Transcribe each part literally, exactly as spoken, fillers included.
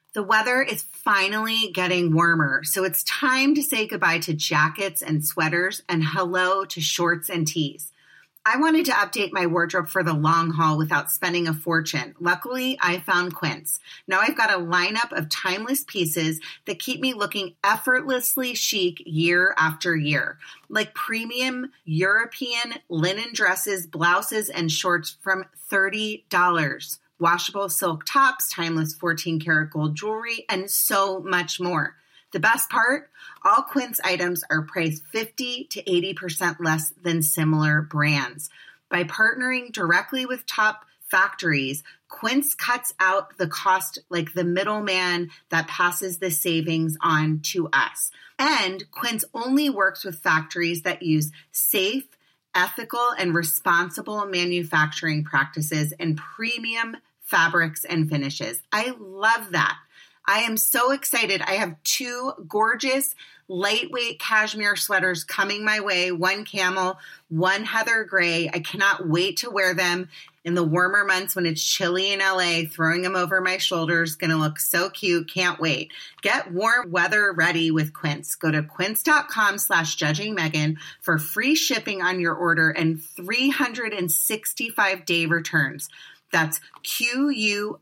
The weather is finally getting warmer, so it's time to say goodbye to jackets and sweaters and hello to shorts and tees. I wanted to update my wardrobe for the long haul without spending a fortune. Luckily, I found Quince. Now I've got a lineup of timeless pieces that keep me looking effortlessly chic year after year, like premium European linen dresses, blouses, and shorts from thirty dollars. Washable silk tops, timeless fourteen karat gold jewelry, and so much more. The best part, all Quince items are priced fifty to eighty percent less than similar brands. By partnering directly with top factories, Quince cuts out the cost like the middleman that passes the savings on to us. And Quince only works with factories that use safe, ethical, and responsible manufacturing practices and premium fabrics and finishes. I love that. I am so excited. I have two gorgeous lightweight cashmere sweaters coming my way, one camel, one heather gray. I cannot wait to wear them in the warmer months when it's chilly in L A. Throwing them over my shoulders, going to look so cute. Can't wait. Get warm weather ready with Quince. Go to quince.com slash judging Megan for free shipping on your order and three hundred sixty-five day returns. That's Q-U-I-N-C-E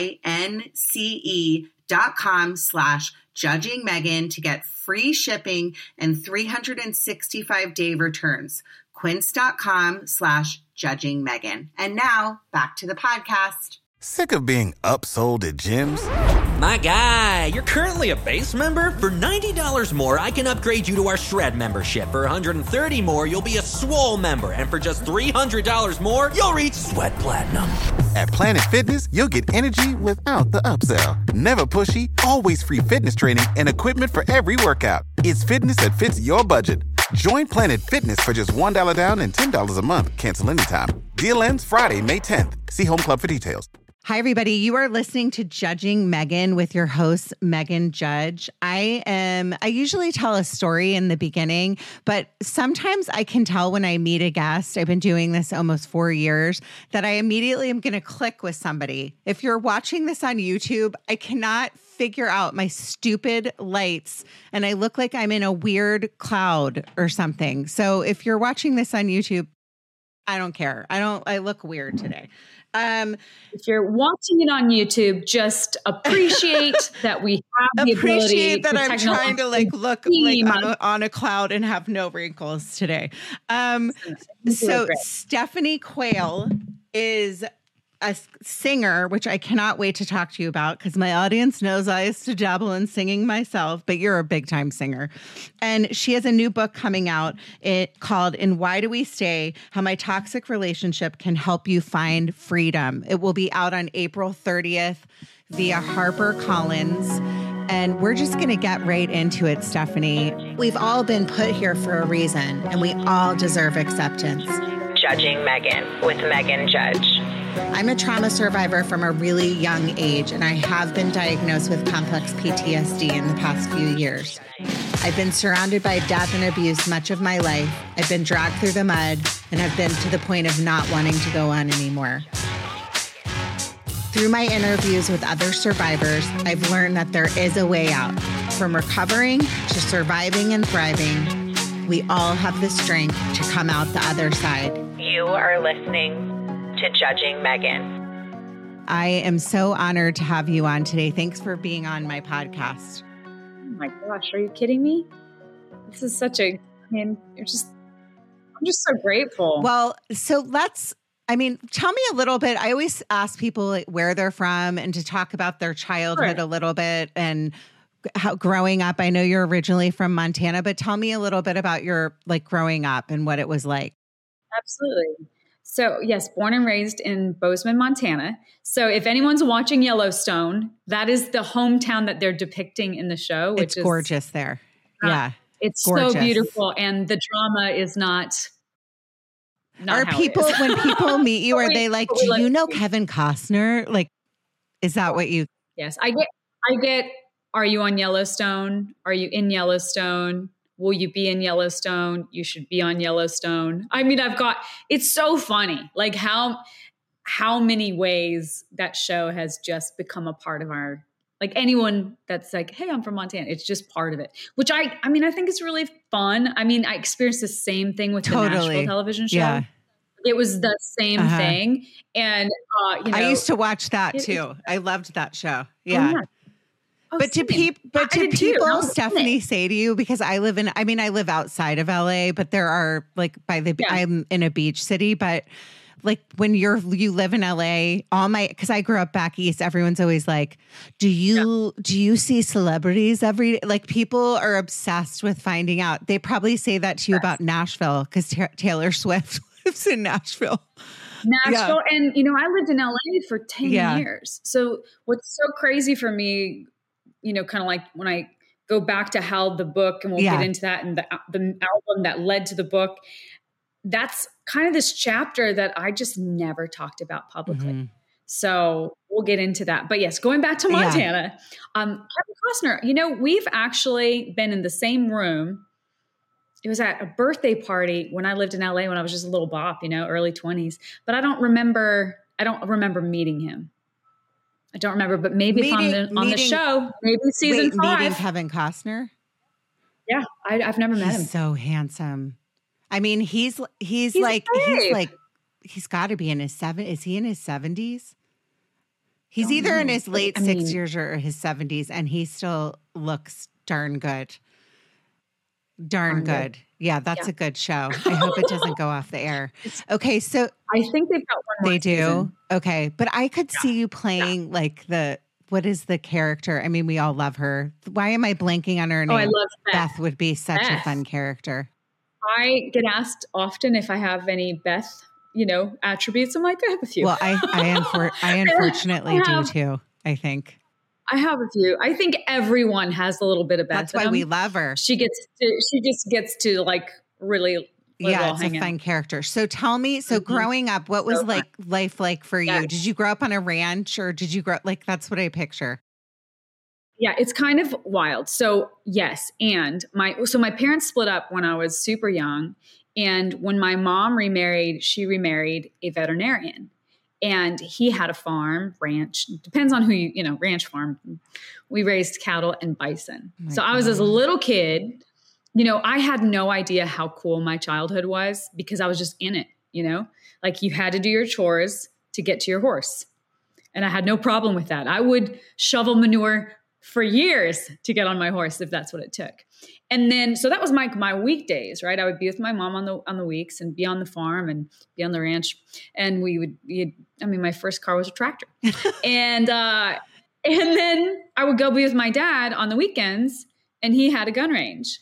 dot com slash judging Megan to get free shipping and three hundred sixty-five day returns. Quince.com slash judging Megan. And now back to the podcast. Sick of being upsold at gyms? My guy, you're currently a base member. For ninety dollars more, I can upgrade you to our Shred membership. For one hundred thirty dollars more, you'll be a Swole member. And for just three hundred dollars more, you'll reach Sweat Platinum. At Planet Fitness, you'll get energy without the upsell. Never pushy, always free fitness training and equipment for every workout. It's fitness that fits your budget. Join Planet Fitness for just one dollar down and ten dollars a month. Cancel anytime. Deal ends Friday, May tenth. See Home Club for details. Hi, everybody. You are listening to Judging Megan with your host, Megan Judge. I am, I usually tell a story in the beginning, but sometimes I can tell when I meet a guest, I've been doing this almost four years, that I immediately am going to click with somebody. If you're watching this on YouTube, I cannot figure out my stupid lights and I look like I'm in a weird cloud or something. So if you're watching this on YouTube, I don't care. I don't, I look weird today. Um, if you're watching it on YouTube, just appreciate that we have the appreciate ability that to I'm trying to like look like on a, on a cloud and have no wrinkles today. Um, so Stephanie Quayle is a singer, which I cannot wait to talk to you about because my audience knows I used to dabble in singing myself, but you're a big time singer. And she has a new book coming out it called "And Why Do We Stay? How My Toxic Relationship Can Help You Find Freedom." It will be out on April thirtieth via HarperCollins. And we're just going to get right into it, Stephanie. We've all been put here for a reason, and we all deserve acceptance. Judging Megan with Megan Judge. I'm a trauma survivor from a really young age, and I have been diagnosed with complex P T S D in the past few years. I've been surrounded by death and abuse much of my life. I've been dragged through the mud, and I've been to the point of not wanting to go on anymore. Through my interviews with other survivors, I've learned that there is a way out. From recovering to surviving and thriving, we all have the strength to come out the other side. You are listening to Judging Megan. I am so honored to have you on today. Thanks for being on my podcast. Oh my gosh, are you kidding me? This is such a, I mean, you're just, I'm just so grateful. Well, so let's, I mean, tell me a little bit. I always ask people like where they're from and to talk about their childhood Sure. a little bit and how growing up. I know you're originally from Montana, but tell me a little bit about your like growing up and what it was like. Absolutely. So yes, born and raised in Bozeman, Montana. So if anyone's watching Yellowstone, that is the hometown that they're depicting in the show. Which It's is gorgeous there. uh, Yeah. It's gorgeous. so beautiful. And the drama is not, not Are how it people, is. when people meet you, But are we- they like, but we do like you know to- Kevin Costner? Like, is that what you, Yes, I get, I get, are you on Yellowstone? Are you in Yellowstone? Will you be in Yellowstone? You should be on Yellowstone. I mean, I've got, it's so funny, like how, how many ways that show has just become a part of our Like anyone that's like, hey, I'm from Montana. It's just part of it, which I, I mean, I think it's really fun. I mean, I experienced the same thing with Totally. the Nashville television show. Yeah. It was the same Uh-huh. thing. And, uh, you know, I used to watch that it- too. I loved that show. Oh, Yeah. Oh, But to same. people, but I to did too. I people, was in Stephanie, it. say to you, because I live in, I mean, I live outside of L A, but there are like by the, Yeah. I'm in a beach city, but like when you're, you live in L A, all my, cause I grew up back east, everyone's always like, do you, do you see celebrities every day? Like people are obsessed with finding out. They probably say that to you about Nashville because Taylor Swift lives in Nashville. Nashville. And, you know, I lived in L A for ten Yeah. years. So what's so crazy for me, you know, kind of like when I go back to how the book, and we'll Yeah. get into that, and the, the album that led to the book, that's kind of this chapter that I just never talked about publicly. Mhm. So we'll get into that. But yes, going back to Yeah. Montana, um, Kevin Costner, you know, we've actually been in the same room. It was at a birthday party when I lived in L A when I was just a little bop, you know, early twenties. But I don't remember, I don't remember meeting him. I don't remember, but maybe if Meeting- on the, on the meeting- show, maybe season Wait, five. meeting Kevin Costner? Yeah, I, I've never met He's him. so handsome. I mean, he's he's, He's like great. he's like he's got to be in his seven. Is he in his seventies? He's Don't either in know, his but late I mean- sixties or his seventies, and he still looks darn good. Darn Darn good. good. Yeah, that's Yeah. a good show. I hope it doesn't go off the air. Okay, so I think they've got one more they do. season. Okay, but I could see you playing like the what is the character? I mean, we all love her. Why am I blanking on her name? Oh, I love Beth. Beth would be such a Beth. fun character. I get asked often if I have any Beth, you know, attributes. I'm like, I have a few. Well, I I, unfor- I unfortunately do have- too. I think I have a few. I think everyone has a little bit of Beth. that's in why them. we love her. She gets to, she just gets to like really let it Yeah, all it's a hang out. fun character. So tell me, so Mhm. growing up, what was So fun. like life like for you? Yeah. Did you grow up on a ranch or did you grow like that's what I picture? Yeah, it's kind of wild. So yes, and my so my parents split up when I was super young, and when my mom remarried, she remarried a veterinarian, and he had a farm, ranch. Depends on who you you know, ranch farm. We raised cattle and bison. Oh my so I was as a God. little kid, you know, I had no idea how cool my childhood was because I was just in it. You know, like you had to do your chores to get to your horse, and I had no problem with that. I would shovel manure for years to get on my horse if that's what it took. And then, so that was my, my weekdays, right? I would be with my mom on the, on the weeks and be on the farm and be on the ranch. And we would be, I mean, my first car was a tractor. and, uh, and then I would go be with my dad on the weekends and he had a gun range.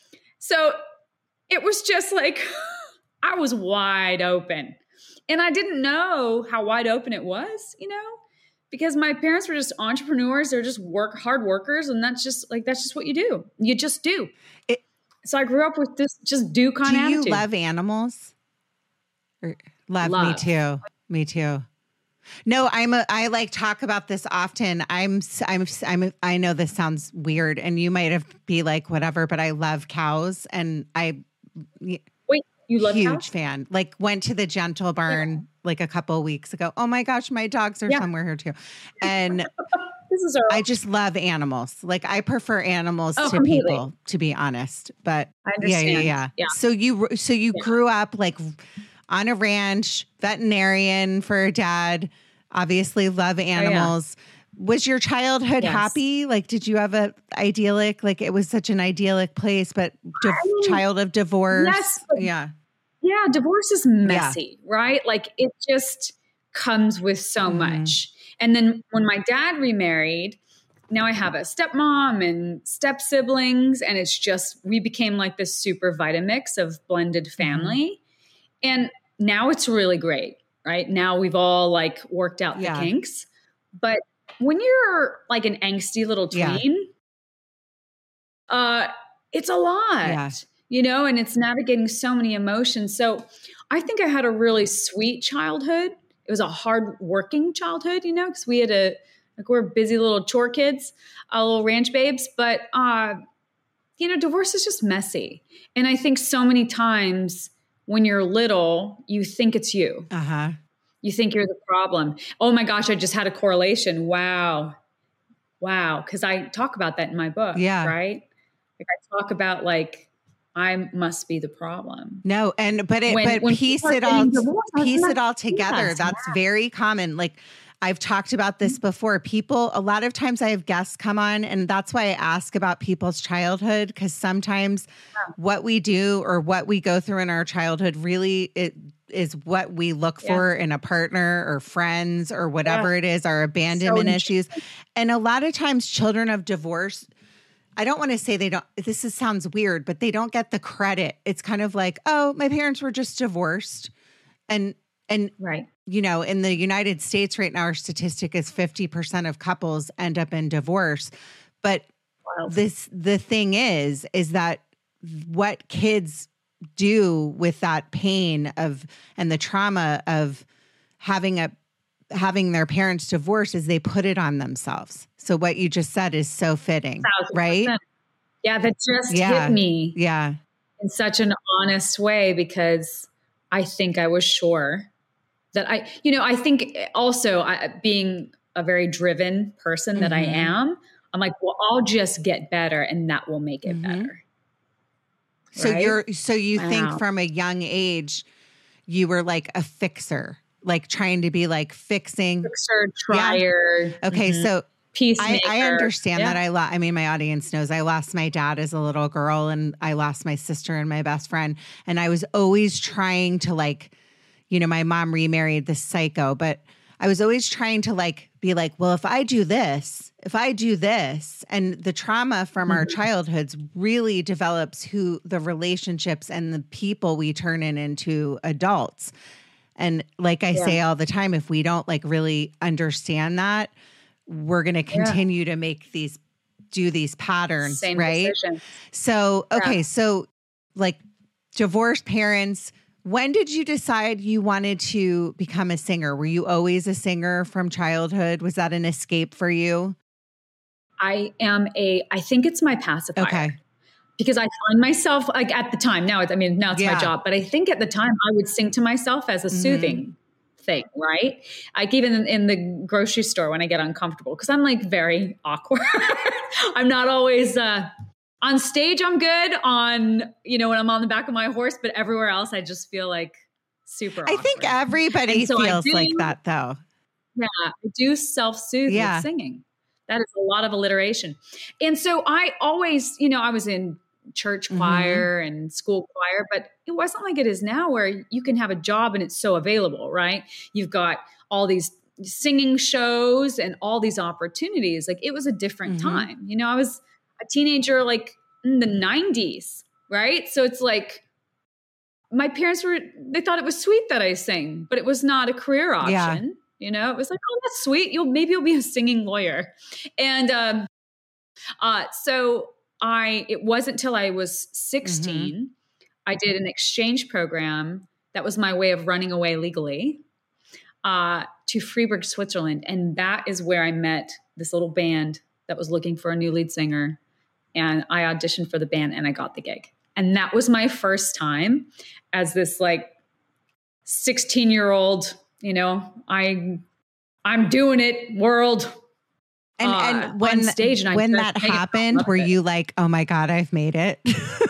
So it was just like, I was wide open and I didn't know how wide open it was, you know? Because my parents were just entrepreneurs. They're just work hard workers. And that's just like, that's just what you do. You just do. It- so I grew up with this just do kind Do of you attitude. love animals? Or, love, me Love. too. Me too. No, I'm a, I like talk about this often. I'm, s- I'm, s- I'm, a, I know this sounds weird and you might have be like, whatever, but I love cows and I, Wait, you love huge cows? fan. Like went to the Gentle Barn like a couple of weeks ago. Oh my gosh, my dogs are Yeah. somewhere here too. And This is our, I just love animals. Like I prefer animals Oh, to completely. people, to be honest. But I yeah, yeah, understand. yeah, Yeah. So you, so you Yeah. grew up like on a ranch, veterinarian for a dad. Obviously, love animals. Was your childhood Yes. happy? Like, did you have a idyllic? Like, it was such an idyllic place, but div- mean, child of divorce. yes, but- yeah. yeah, divorce is messy, right? Like it just comes with so Mhm. much. And then when my dad remarried, now I have a stepmom and step siblings, and it's just, we became like this super Vitamix of blended family. And now it's really great, right? Now we've all like worked out Yeah. the kinks. But when you're like an angsty little Yeah. tween, uh, it's a lot, Yeah. you know, and it's navigating so many emotions. So I think I had a really sweet childhood. It was a hard working childhood, you know, because we had a, like we're busy little chore kids, uh, little ranch babes. But, uh, you know, divorce is just messy. And I think so many times when you're little, you think it's you. Uh huh. You think you're the problem. Oh my gosh, I just had a correlation. Wow. wow. Cause I talk about that in my book. Yeah. Right. Like I talk about like, I must be the problem. No. And, but it, When- but when piece people are it all, getting divorced, I was piece like, it all together. yes, That's very common. Like I've talked about this before. People, a lot of times I have guests come on, and that's why I ask about people's childhood. Cause sometimes Yeah. what we do or what we go through in our childhood really it is what we look Yeah. for in a partner or friends or whatever Yeah. it is, our abandonment So issues. And a lot of times children of divorce, I don't want to say they don't, this is, sounds weird, but they don't get the credit. It's kind of like, oh, my parents were just divorced. And, and, Right. you know, in the United States right now, our statistic is fifty percent of couples end up in divorce. But Wild. this, the thing is, is that what kids do with that pain of, and the trauma of having a, having their parents divorce is they put it on themselves. So what you just said is so fitting, Thousand right? percent. Yeah. That just Yeah. hit me Yeah. in such an honest way, because I think I was sure that I, you know, I think also I, being a very driven person that I Mhm. am, I'm like, well, I'll just get better and that will make it Mhm. better. So Right? you're, so you Wow. think from a young age, you were like a fixer, like trying to be like fixing. Fixer, trier. Okay. mhm, So I, peacemaker. I understand Yeah. that I lost, I mean, my audience knows I lost my dad as a little girl, and I lost my sister and my best friend. And I was always trying to like, you know, my mom remarried this psycho, but I was always trying to like, be like, well, if I do this, if I do this, and the trauma from our childhoods really develops who the relationships and the people we turn in into adults. And like I Yeah. say all the time, if we don't like really understand that, we're going to continue to make these, do these patterns, Same right? decision. So, okay. Yeah. So like divorced parents, when did you decide you wanted to become a singer? Were you always a singer from childhood? Was that an escape for you? I am a, I think it's my pacifier. Okay. Because I find myself like at the time now, it's, I mean, now it's Yeah. my job, but I think at the time I would sing to myself as a Mhm. soothing thing, right? Like even in, in the grocery store when I get uncomfortable, because I'm like very awkward. I'm not always uh, on stage. I'm good on, you know, when I'm on the back of my horse, but everywhere else I just feel like super I think awkward. everybody And so I feels do- like that though. Yeah, I do self-soothe Yeah. with singing. That is a lot of alliteration. And so I always, you know, I was in church Mhm. choir and school choir, but it wasn't like it is now where you can have a job and it's so available, right? You've got all these singing shows and all these opportunities. Like it was a different Mhm. time. You know, I was a teenager like in the nineties, right? So it's like my parents were, they thought it was sweet that I sing, but it was not a career option. Yeah. You know, it was like, oh, that's sweet. You'll maybe you'll be a singing lawyer. And um, uh, so I, it wasn't till I was sixteen, Mm-hmm. I did an exchange program. That was my way of running away legally uh, to Freiburg, Switzerland. And that is where I met this little band that was looking for a new lead singer. And I auditioned for the band and I got the gig. And that was my first time as this like sixteen year old, you know, I, I'm doing it world. And, uh, and when, on stage and I when just that sang it. I happened, loved were it. you like, oh my God, I've made it?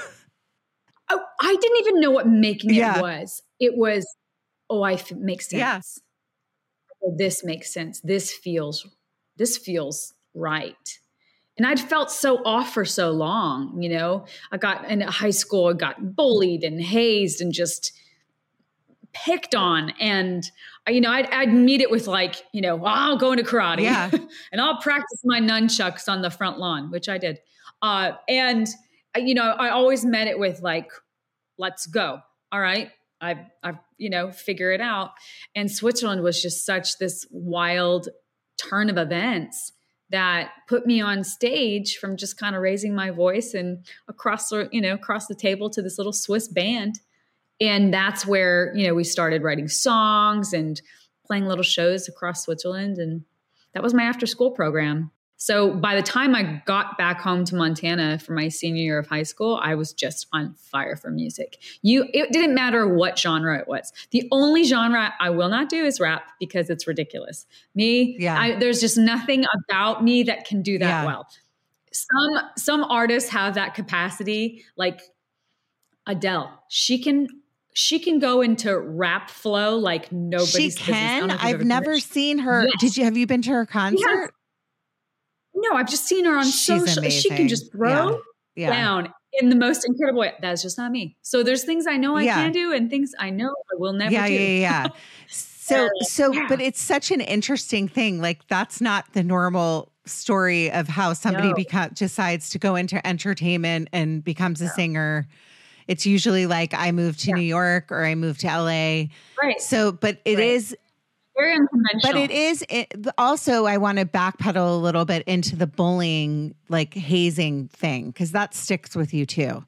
Oh, I didn't even know what making it Yeah. was. It was, oh, I f- makes sense. Yeah. Oh, this makes sense. This feels, this feels right. And I'd felt so off for so long, you know. I got in high school, I got bullied and hazed and just picked on. And, uh, you know, I'd, I'd meet it with like, you know, well, I'll go into karate Yeah. and I'll practice my nunchucks on the front lawn, which I did. Uh, and, uh, you know, I always met it with like, let's go. All right. I've, I've, you know, figure it out. And Switzerland was just such this wild turn of events that put me on stage from just kind of raising my voice and across the, you know, across the table to this little Swiss band. And that's where, you know, we started writing songs and playing little shows across Switzerland. And that was my after school program. So by the time I got back home to Montana for my senior year of high school, I was just on fire for music. You, it didn't matter what genre it was. The only genre I will not do is rap because it's ridiculous. Me, Yeah. I, there's just nothing about me that can do that Yeah. well. Some some artists have that capacity, like Adele. She can she can go into rap flow like nobody's She business. I can. don't know if you've I've ever never heard- seen her. Yes. Did you, have you been to her concert? No, I've just seen her on She's social. She can amazing. just throw Yeah. down in the most incredible way. That's just not me. So there's things I know I Yeah. can do and things I know I will never Yeah, do. yeah, yeah. So, so, Yeah. but it's such an interesting thing. Like that's not the normal story of how somebody No. beca- decides to go into entertainment and becomes a singer. It's usually like I moved to New York or I moved to L A. Right. So, but it Right. is, Very unconventional. but it is it, also, I want to backpedal a little bit into the bullying, like hazing thing, because that sticks with you too.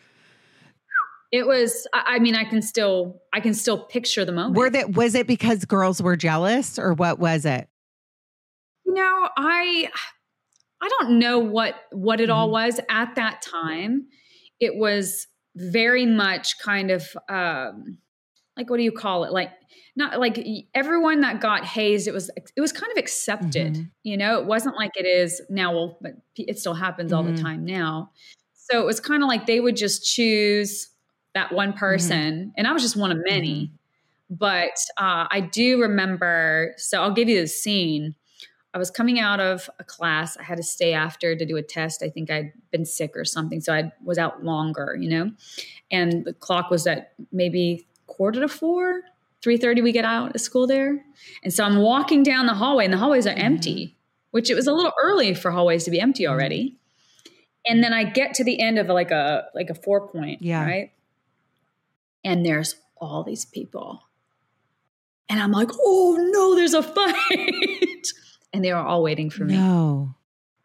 It was, I I mean, I can still, I can still picture the moment. Were that, was it because girls were jealous or what was it? You know, I, I don't know what, what it Mm-hmm. all was at that time. It was very much kind of, um, like, what do you call it? Like, not like everyone that got hazed, it was, it was kind of accepted, Mhm. you know, it wasn't like it is now, well, but it still happens all the Mhm. time now. So it was kind of like they would just choose that one person. And I was just one of many, but uh, I do remember, so I'll give you the scene. I was coming out of a class. I had to stay after to do a test. I think I'd been sick or something. So I was out longer, you know, and the clock was at maybe quarter to four, three thirty. We get out of school there. And so I'm walking down the hallway and the hallways are empty, which it was a little early for hallways to be empty already. And then I get to the end of like a, like a four point, Yeah. right? And there's all these people. And I'm like, oh no, there's a fight. And they were all waiting for me. No.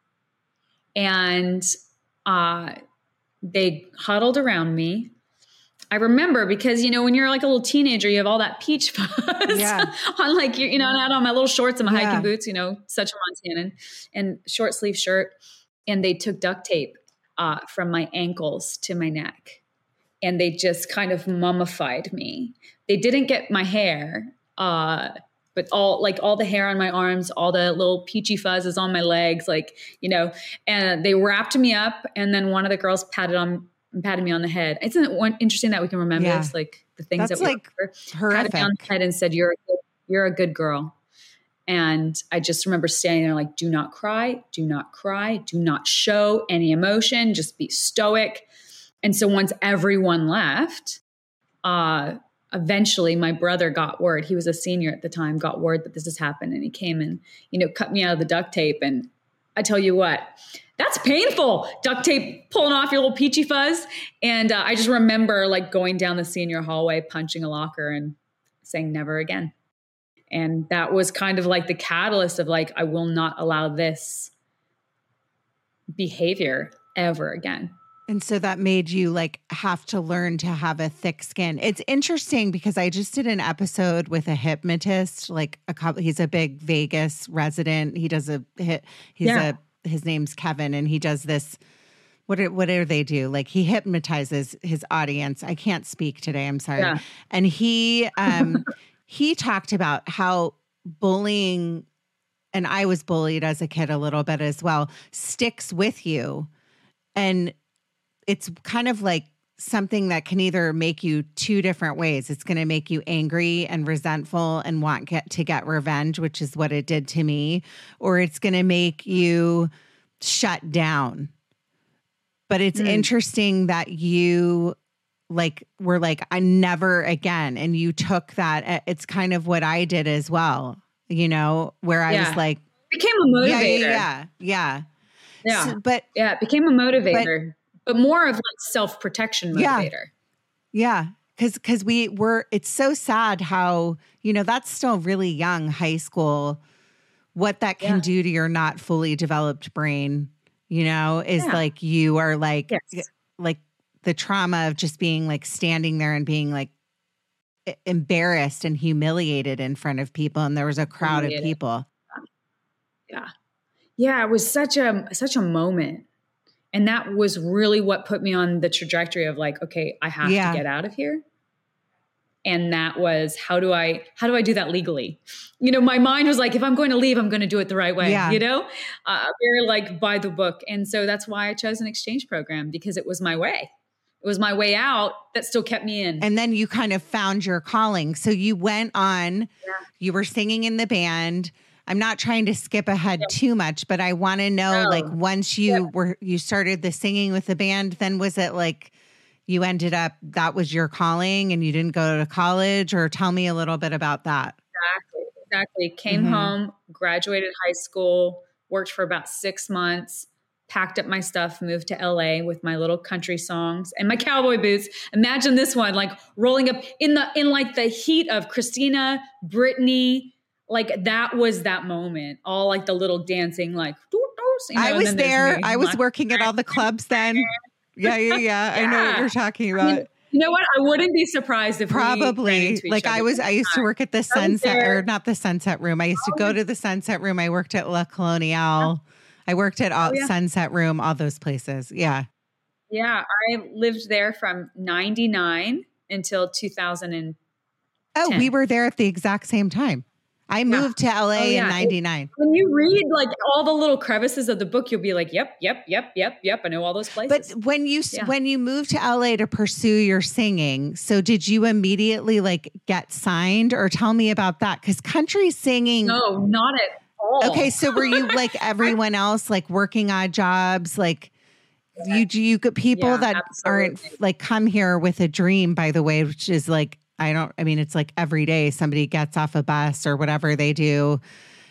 And uh, they huddled around me. I remember because, you know, when you're like a little teenager, you have all that peach fuzz Yeah. on like, you, you know, and I had on my little shorts and my Yeah. hiking boots, you know, such a Montanan, and short sleeve shirt. And they took duct tape uh, from my ankles to my neck. And they just kind of mummified me. They didn't get my hair, uh, but all like all the hair on my arms, all the little peachy fuzzes on my legs, like, you know, and they wrapped me up. And then one of the girls patted on patted me on the head. Isn't it one, interesting that we can remember Yeah. this, like the things That's that we like remember? Patted me on horrific. the head and said, "You're a good, you're a good girl." And I just remember standing there like, "Do not cry, do not cry, do not show any emotion, just be stoic." And so once everyone left, uh, eventually my brother got word. He was a senior at the time, got word that this has happened. And he came and, you know, cut me out of the duct tape. And I tell you what, that's painful. Duct tape pulling off your little peachy fuzz. And uh, I just remember like going down the senior hallway, punching a locker and saying never again. And that was kind of like the catalyst of like, I will not allow this behavior ever again. And so that made you like have to learn to have a thick skin. It's interesting because I just did an episode with a hypnotist, like a couple, he's a big Vegas resident. He does a hit. He's Yeah. a, his name's Kevin and he does this. What are, what do they do? Like he hypnotizes his audience. I can't speak today. I'm sorry. Yeah. And he, um, he talked about how bullying, and I was bullied as a kid a little bit as well, sticks with you. And it's kind of like something that can either make you two different ways. It's going to make you angry and resentful and want get to get revenge, which is what it did to me, or it's going to make you shut down. But it's Mm. interesting that you like were like, I never again. And you took that. It's kind of what I did as well, you know, where I Yeah. was like, Became a motivator. yeah, yeah, yeah, yeah. Yeah. So- but Yeah, it became a motivator, but, more of like self-protection Yeah. motivator. yeah. Cause, cause we were, it's so sad how, you know, that's still really young, high school, what that can Yeah. do to your not fully developed brain, you know, is Yeah. like, you are like, Yes. like the trauma of just being like standing there and being like e- embarrassed and humiliated in front of people. And there was a crowd of Humiliated. people. Yeah. yeah, it was such a, such a moment. And that was really what put me on the trajectory of like, okay, I have Yeah. to get out of here. And that was, how do I, how do I do that legally? You know, my mind was like, if I'm going to leave, I'm going to do it the right way, Yeah. you know, uh, very like by the book. And so that's why I chose an exchange program, because it was my way. It was my way out that still kept me in. And then you kind of found your calling. So you went on, Yeah. you were singing in the band. I'm not trying to skip ahead too much, but I want to know, No. like, once you were, you started the singing with the band, then was it like you ended up, that was your calling and you didn't go to college? Or tell me a little bit about that. Exactly. Exactly. Came Mhm. home, graduated high school, worked for about six months, packed up my stuff, moved to L A with my little country songs and my cowboy boots. Imagine this one, like rolling up in the, in like the heat of Christina, Britney. Like that was that moment. All like the little dancing, like, you know, I and was then there's there. me, I was my- working at all the clubs then. Yeah, yeah, yeah. I know what Yeah. you're talking I about. mean, you know what? I wouldn't be surprised if we ran Probably. into each Like I other was, I used to work at the Sunset, there. or not the Sunset Room. I used to go to the Sunset Room. I worked at La Coloniale. I worked at all Oh, yeah. Sunset Room, all those places. Yeah. Yeah, I lived there from ninety-nine until two thousand. Oh, ten. we were there at the exact same time. I moved to L A Oh, yeah. in ninety-nine. When you read like all the little crevices of the book, you'll be like, yep, yep, yep, yep, yep. I know all those places. But when you Yeah. when you moved to L A to pursue your singing, so did you immediately like get signed, or tell me about that? Because country singing. no, not at all. Okay, so were you like everyone else, like working odd jobs, like? You do you get people Yeah, that aren't absolutely. like come here with a dream, by the way, which is like, I don't, I mean, it's like every day somebody gets off a bus or whatever they do.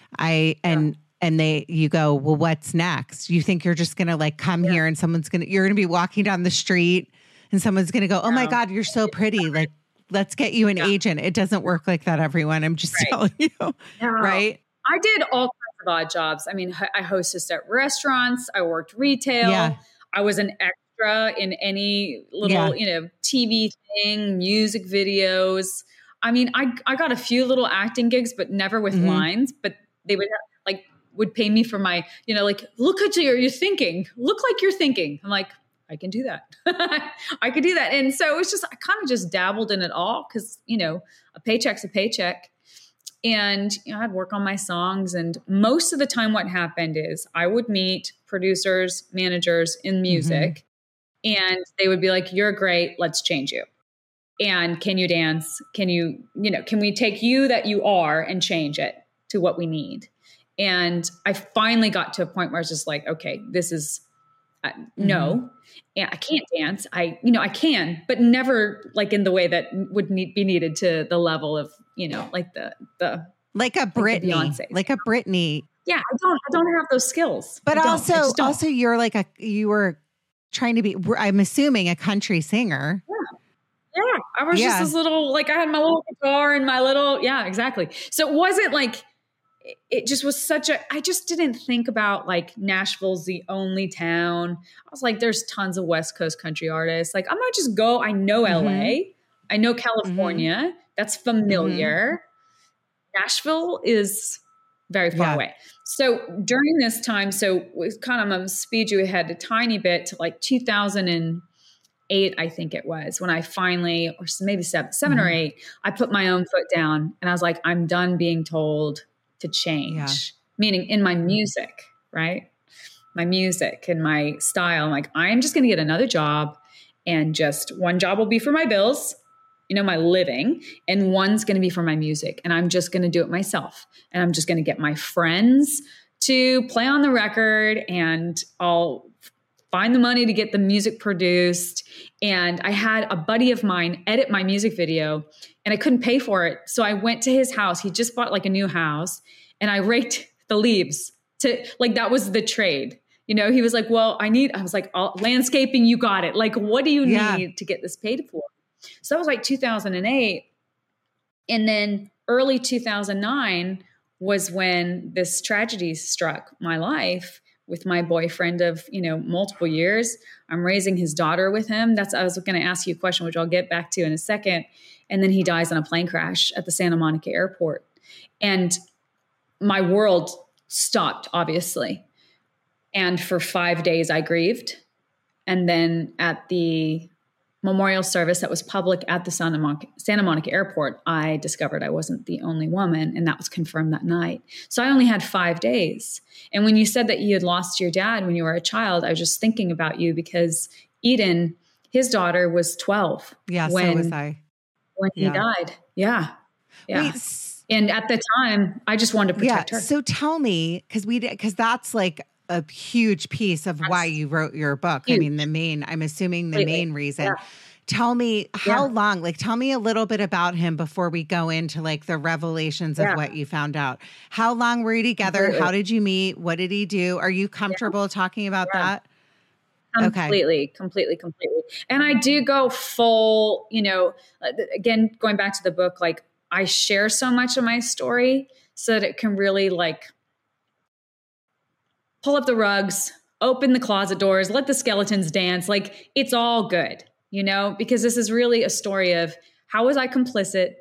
I, and, and they, you go, well, what's next? You think you're just going to like come here and someone's going to, you're going to be walking down the street and someone's going to go, oh my No. God, you're so pretty. Like, let's get you an Yeah. agent. It doesn't work like that, everyone. I'm just Right. telling you. No. Right. I did all kinds of odd jobs. I mean, I hostessed at restaurants. I worked retail. Yeah. I was an extra in any little, Yeah. you know, T V thing, music videos. I mean, I I got a few little acting gigs, but never with Mhm. lines. But they would have, like would pay me for my, you know, like look at you, you're thinking, look like you're thinking. I'm like, I can do that. I could do that. And so it was just I kind of just dabbled in it all because you know a paycheck's a paycheck. And you know, I'd work on my songs. And most of the time, what happened is I would meet producers, managers in music, and they would be like, "You're great. Let's change you. And can you dance? Can you, you know, can we take you that you are and change it to what we need?" And I finally got to a point where I was just like, "Okay, this is uh, no." And I can't dance. I, you know, I can, but never like in the way that would need, be needed to the level of, you know, like the, the, Like a the Britney, Beyoncés. like a Britney. yeah, I don't, I don't have those skills. But I don't. I also, just don't. also you're like a, you were trying to be, I'm assuming a country singer. yeah, I was Yeah. just this little, like I had my little guitar and my little, yeah, exactly. So it wasn't like, it- it just was such a, I just didn't think about like Nashville's the only town. I was like, there's tons of West Coast country artists. Like, I'm not just go, I know L A, I know California. That's familiar. Nashville is very far Yeah. away. So during this time, so we kind of I'm gonna speed you ahead a tiny bit to like two thousand eight, I think it was, when I finally, or maybe seven, seven or eight, I put my own foot down and I was like, I'm done being told to change, Yeah. meaning in my music, right? My music and my style. I'm like, I'm just going to get another job and just one job will be for my bills, you know, my living, and one's going to be for my music. And I'm just going to do it myself. And I'm just going to get my friends to play on the record and I'll find the money to get the music produced. And I had a buddy of mine edit my music video and I couldn't pay for it. So I went to his house. He just bought like a new house and I raked the leaves to like, that was the trade. You know, he was like, well, I need, I was like, oh, landscaping, you got it. Like, what do you Yeah. need to get this paid for? So that was like two thousand eight. And then early two thousand nine was when this tragedy struck my life with my boyfriend of, you know, multiple years. I'm raising his daughter with him. That's, I was going to ask you a question, which I'll get back to in a second. And then he dies in a plane crash at the Santa Monica airport. And my world stopped, obviously. And for five days I grieved. And then at the memorial service that was public at the Santa Monica, Santa Monica Airport, I discovered I wasn't the only woman, and that was confirmed that night. So I only had five days. And when you said that you had lost your dad when you were a child, I was just thinking about you because Eden, his daughter, was twelve. Yeah, when, so was I. When yeah. he died. Yeah. Yeah. Wait, and at the time, I just wanted to protect yeah, her. So tell me, because we did, because that's like a huge piece of why you wrote your book. Huge. I mean, the main, I'm assuming the Completely. main reason. Yeah. Tell me how yeah. long, like, tell me a little bit about him before we go into like the revelations of yeah. what you found out. How long were you together? Completely. How did you meet? What did he do? Are you comfortable yeah. talking about yeah. that? Completely, okay. completely, completely. And I do go full, you know, again, going back to the book, like I share so much of my story so that it can really like pull up the rugs, open the closet doors, let the skeletons dance. Like it's all good, you know, because this is really a story of how was I complicit?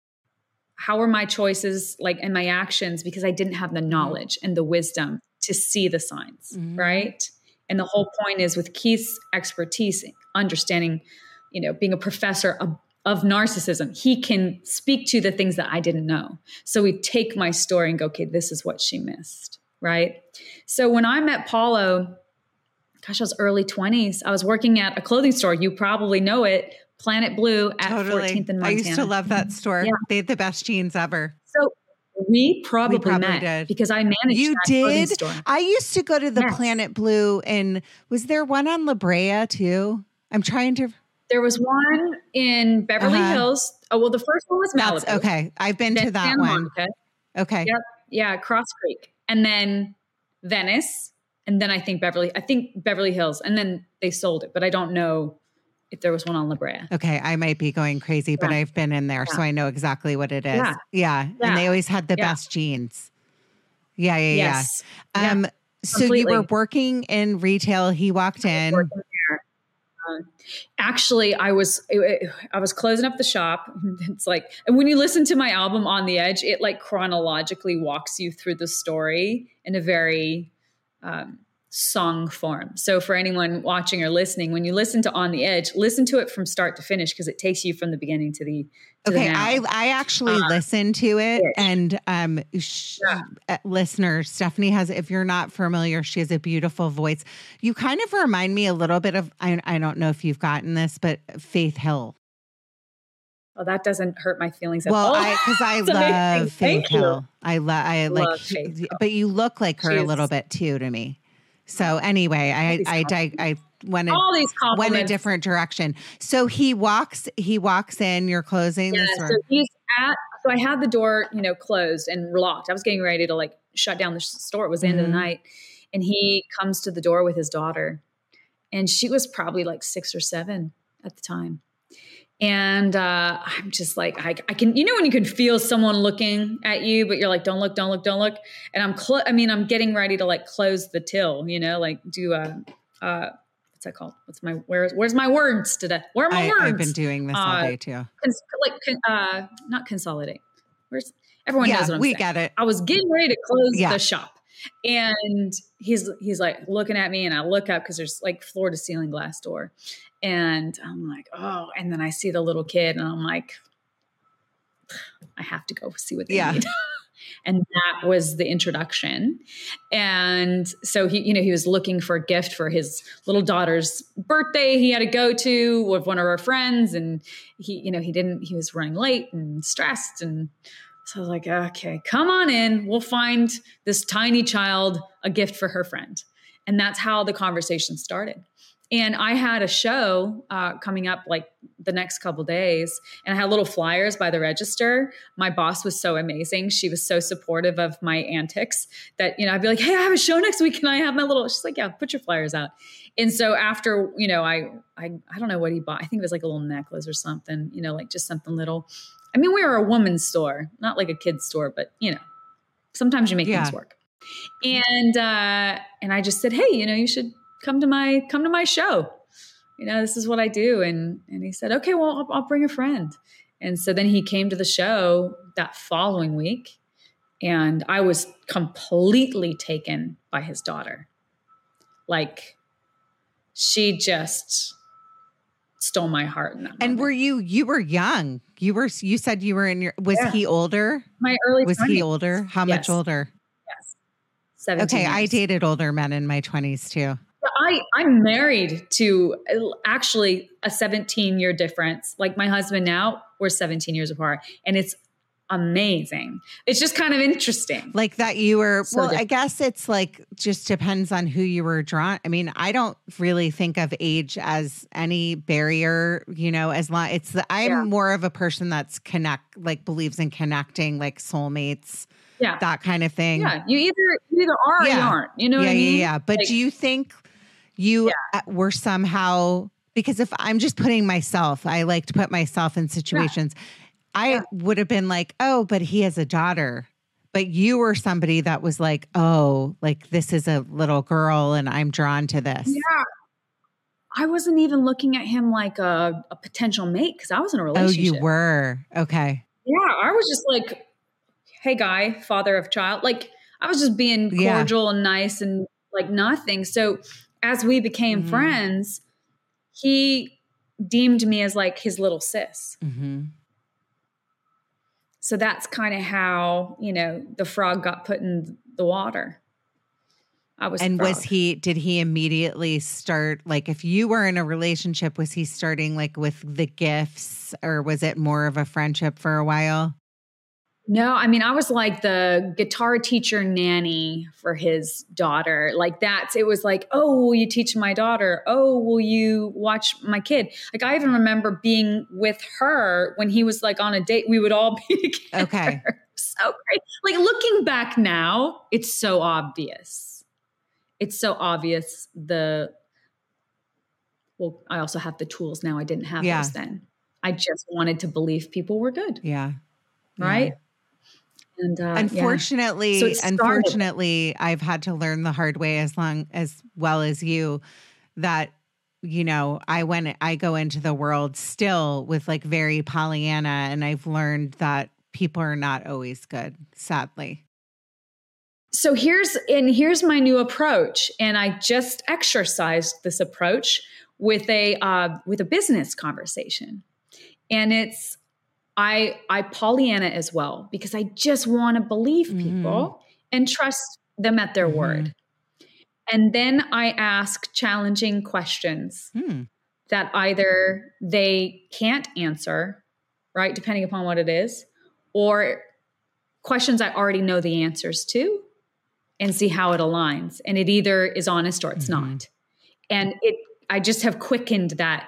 How were my choices like and my actions? Because I didn't have the knowledge and the wisdom to see the signs, mm-hmm. right? And the whole point is with Keith's expertise, understanding, you know, being a professor of, of narcissism, he can speak to the things that I didn't know. So we take my story and go, okay, this is what she missed, right? So when I met Paulo, gosh, I was early twenties. I was working at a clothing store. You probably know it, Planet Blue at totally. fourteenth and Montana. I used to love that store. Yeah. They had the best jeans ever. So we probably, we probably met did. because I managed you that did? clothing store. I used to go to the yes. Planet Blue, and was there one on La Brea too? I'm trying to... There was one in Beverly uh-huh. Hills. Oh, well, the first one was Malibu. That's, okay. I've been then to that Santa one. Monica. Okay. Yep. Yeah, Cross Creek. And then Venice. And then I think Beverly, I think Beverly Hills. And then they sold it, but I don't know if there was one on La Brea. Okay. I might be going crazy, yeah. but I've been in there, yeah. so I know exactly what it is. Yeah. yeah. yeah. And they always had the yeah. best jeans. Yeah. Yeah. Yes. Yeah. Um, yeah. So Completely. you were working in retail. He walked in. Um, actually, I was I was closing up the shop. It's like, and when you listen to my album On the Edge, it like chronologically walks you through the story in a very um, song form. So for anyone watching or listening, when you listen to On the Edge, listen to it from start to finish because it takes you from the beginning to the to okay. The now. I I actually uh, listened to it, it. and um, sh- yeah. uh, listeners, Stephanie has. If you're not familiar, she has a beautiful voice. You kind of remind me a little bit of. I I don't know if you've gotten this, but Faith Hill. Well, that doesn't hurt my feelings at well, all. Well, because I, I love Faith Hill. I love. I love like. Faith Hill. But you look like her she a little is, bit too to me. So anyway, I I I, I went all these went a different direction. So he walks he walks in. You're closing yeah, this room. So he's at. So I had the door, you know, closed and locked. I was getting ready to like shut down the store. It was the end mm-hmm. of the night, and he comes to the door with his daughter, and she was probably like six or seven at the time. And uh, I'm just like, I, I can, you know, when you can feel someone looking at you, but you're like, don't look, don't look, don't look. And I'm, cl- I mean, I'm getting ready to like close the till, you know, like do a, uh, what's that called? What's my, where's, where's my words today? Where are my I, words? I've been doing this all uh, day too. Cons- like, con- uh, not consolidate. Where's everyone yeah, knows what I'm we saying. get it. I was getting ready to close yeah. the shop, and he's, he's like looking at me, and I look up cause there's like floor to ceiling glass door. And I'm like, oh, and then I see the little kid and I'm like, I have to go see what they yeah. need. And that was the introduction. And so he, you know, he was looking for a gift for his little daughter's birthday. He had to go to with one of our friends, and he, you know, he didn't, he was running late and stressed. And so I was like, okay, come on in. We'll find this tiny child a gift for her friend. And that's how the conversation started. And I had a show uh, coming up like the next couple of days, and I had little flyers by the register. My boss was so amazing. She was so supportive of my antics that, you know, I'd be like, hey, I have a show next week. Can I have my little, she's like, yeah, put your flyers out. And so after, you know, I, I, I don't know what he bought. I think it was like a little necklace or something, you know, like just something little. I mean, we were a woman's store, not like a kid's store, but you know, sometimes you make yeah. things work. And, uh, and I just said, hey, you know, you should come to my, come to my show. You know, this is what I do. And, and he said, okay, well, I'll, I'll bring a friend. And so then he came to the show that following week, and I was completely taken by his daughter. Like she just stole my heart in that moment. And were you, you were young. You were, you said you were in your, was yeah. he older? My early Was twenties. he older? How yes. much older? Yes. seventeen Okay. years. I dated older men in my twenties too. I, I'm married to actually a seventeen year difference. Like my husband now, we're seventeen years apart, and it's amazing. It's just kind of interesting. Like that you were, so well, different. I guess it's like, just depends on who you were drawn. I mean, I don't really think of age as any barrier, you know, as long it's the, I'm Yeah. more of a person that's connect, like believes in connecting, like soulmates, Yeah. that kind of thing. Yeah. You either, you either are or you Yeah. aren't. You know yeah, what I mean? Yeah, yeah. But Like, do you think you Yeah. uh, were somehow, because if I'm just putting myself, I like to put myself in situations. I Yeah. would have been like, oh, but he has a daughter. But you were somebody that was like, oh, like this is a little girl and I'm drawn to this. Yeah. I wasn't even looking at him like a, a potential mate because I was in a Oh, relationship. you were. Okay. Yeah. I was just like, hey, guy, father of child. Like I was just being Yeah. cordial and nice and like nothing. So as we became Mhm. friends, he deemed me as like his little sis. Mm-hmm. So that's kind of how, you know, the frog got put in the water. I was And the was frog. he, did he immediately start, like if you were in a relationship, was he starting like with the gifts or was it more of a friendship for a while? No, I mean, I was like the guitar teacher nanny for his daughter. Like that's, it was like, oh, will you teach my daughter? Oh, will you watch my kid? Like I even remember being with her when he was like on a date. We would all be together. Okay. So great. Like looking back now, it's so obvious. It's so obvious. The, well, I also have the tools now. I didn't have Yeah. those then. I just wanted to believe people were good. Yeah. Right. And uh, Unfortunately, yeah. So it started- unfortunately, I've had to learn the hard way as long as well as you that, you know, I went, I go into the world still with like very Pollyanna, and I've learned that people are not always good, sadly. So here's, and here's my new approach. And I just exercised this approach with a, uh, with a business conversation. And it's, I, I Pollyanna as well, because I just want to believe people Mm-hmm. and trust them at their Mm-hmm. word. And then I ask challenging questions Hmm. that either they can't answer, right? Depending upon what it is, or questions I already know the answers to and see how it aligns. And it either is honest or it's Mm-hmm. not. And it, I just have quickened that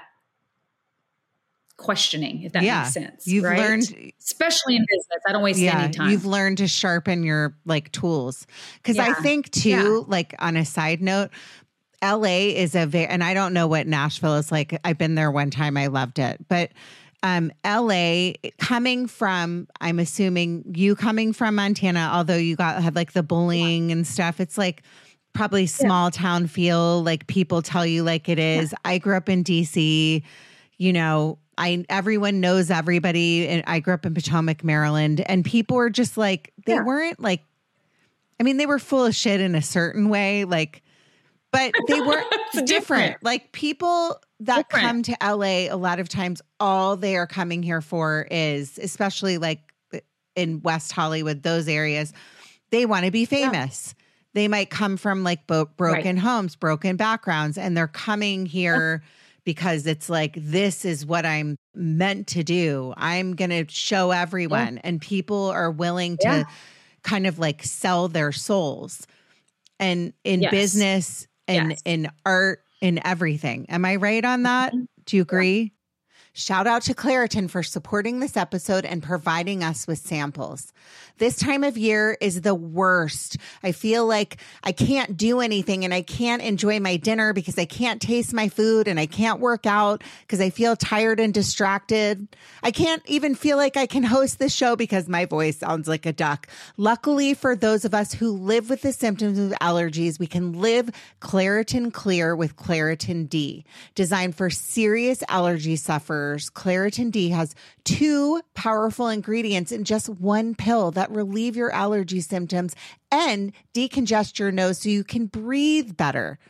questioning, if that Yeah. makes sense. You've right? learned- especially in business. I don't waste Yeah, any time. you've learned to sharpen your like tools. Cause I Yeah. think too, Yeah. like on a side note, L A is a very, and I don't know what Nashville is like. I've been there one time. I loved it. But um, L A coming from, I'm assuming you coming from Montana, although you got, had like the bullying and stuff. It's like probably small town feel, like people tell you like it is. I grew up in D C, you know, I, everyone knows everybody. And I grew up in Potomac, Maryland, and people were just like, they Yeah. weren't like, I mean, they were full of shit in a certain way. Like, but they were different. different. Like people that Different. come to L A, a lot of times all they are coming here for is, especially like in West Hollywood, those areas, they want to be famous. They might come from like bo- broken Right. homes, broken backgrounds, and they're coming here because it's like, this is what I'm meant to do. I'm going to show everyone. And people are willing to Yeah. kind of like sell their souls. And in Yes. business and Yes. in art, in everything. Am I right on that? Do you agree? Shout out to Claritin for supporting this episode and providing us with samples. This time of year is the worst. I feel like I can't do anything and I can't enjoy my dinner because I can't taste my food and I can't work out because I feel tired and distracted. I can't even feel like I can host this show because my voice sounds like a duck. Luckily for those of us who live with the symptoms of allergies, we can live Claritin Clear with Claritin D. Designed for serious allergy sufferers, Claritin D has two powerful ingredients in just one pill that relieve your allergy symptoms and decongest your nose so you can breathe better.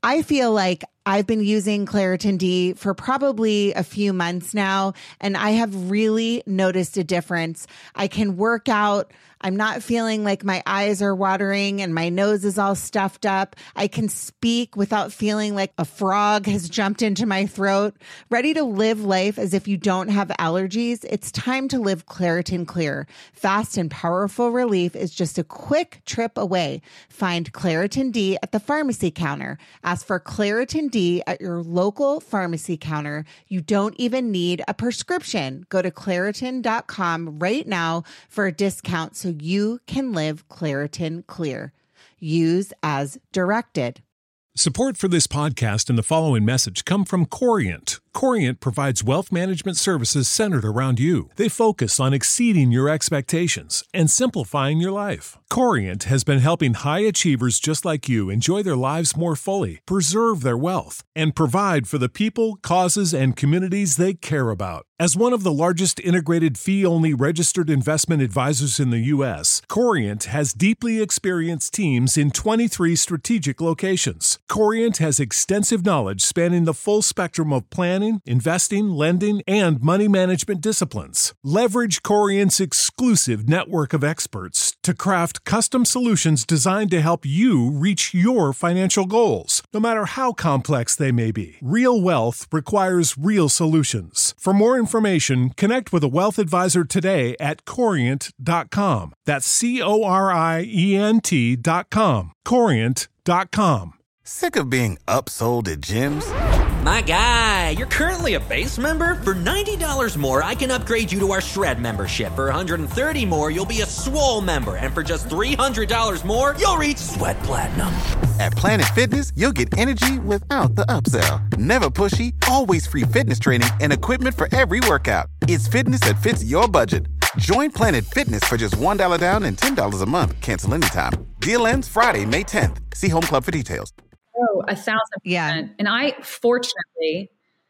I feel like I've been using Claritin D for probably a few months now, and I have really noticed a difference. I can work out. I'm not feeling like my eyes are watering and my nose is all stuffed up. I can speak without feeling like a frog has jumped into my throat. Ready to live life as if you don't have allergies? It's time to live Claritin Clear. Fast and powerful relief is just a quick trip away. Find Claritin D at the pharmacy counter. Ask for Claritin D at your local pharmacy counter. You don't even need a prescription. Go to Claritin dot com right now for a discount so you can live Claritin Clear. Use as directed. Support for this podcast and the following message come from Corient. Corient provides wealth management services centered around you. They focus on exceeding your expectations and simplifying your life. Corient has been helping high achievers just like you enjoy their lives more fully, preserve their wealth, and provide for the people, causes, and communities they care about. As one of the largest integrated fee-only registered investment advisors in the U S, Corient has deeply experienced teams in twenty-three strategic locations. Corient has extensive knowledge spanning the full spectrum of planning, investing, lending, and money management disciplines. Leverage Corient's exclusive network of experts to craft custom solutions designed to help you reach your financial goals, no matter how complex they may be. Real wealth requires real solutions. For more information, connect with a wealth advisor today at corient dot com. That's C O R I E N T dot com. corient dot com. Sick of being upsold at gyms? My guy, you're currently a base member? For ninety dollars more, I can upgrade you to our Shred membership. For one hundred thirty dollars more, you'll be a Swole member. And for just three hundred dollars more, you'll reach Sweat Platinum. At Planet Fitness, you'll get energy without the upsell. Never pushy, always free fitness training and equipment for every workout. It's fitness that fits your budget. Join Planet Fitness for just one dollar down and ten dollars a month. Cancel anytime. Deal ends Friday, May tenth. See Home Club for details. Oh, a thousand percent. Yeah. And I, fortunately,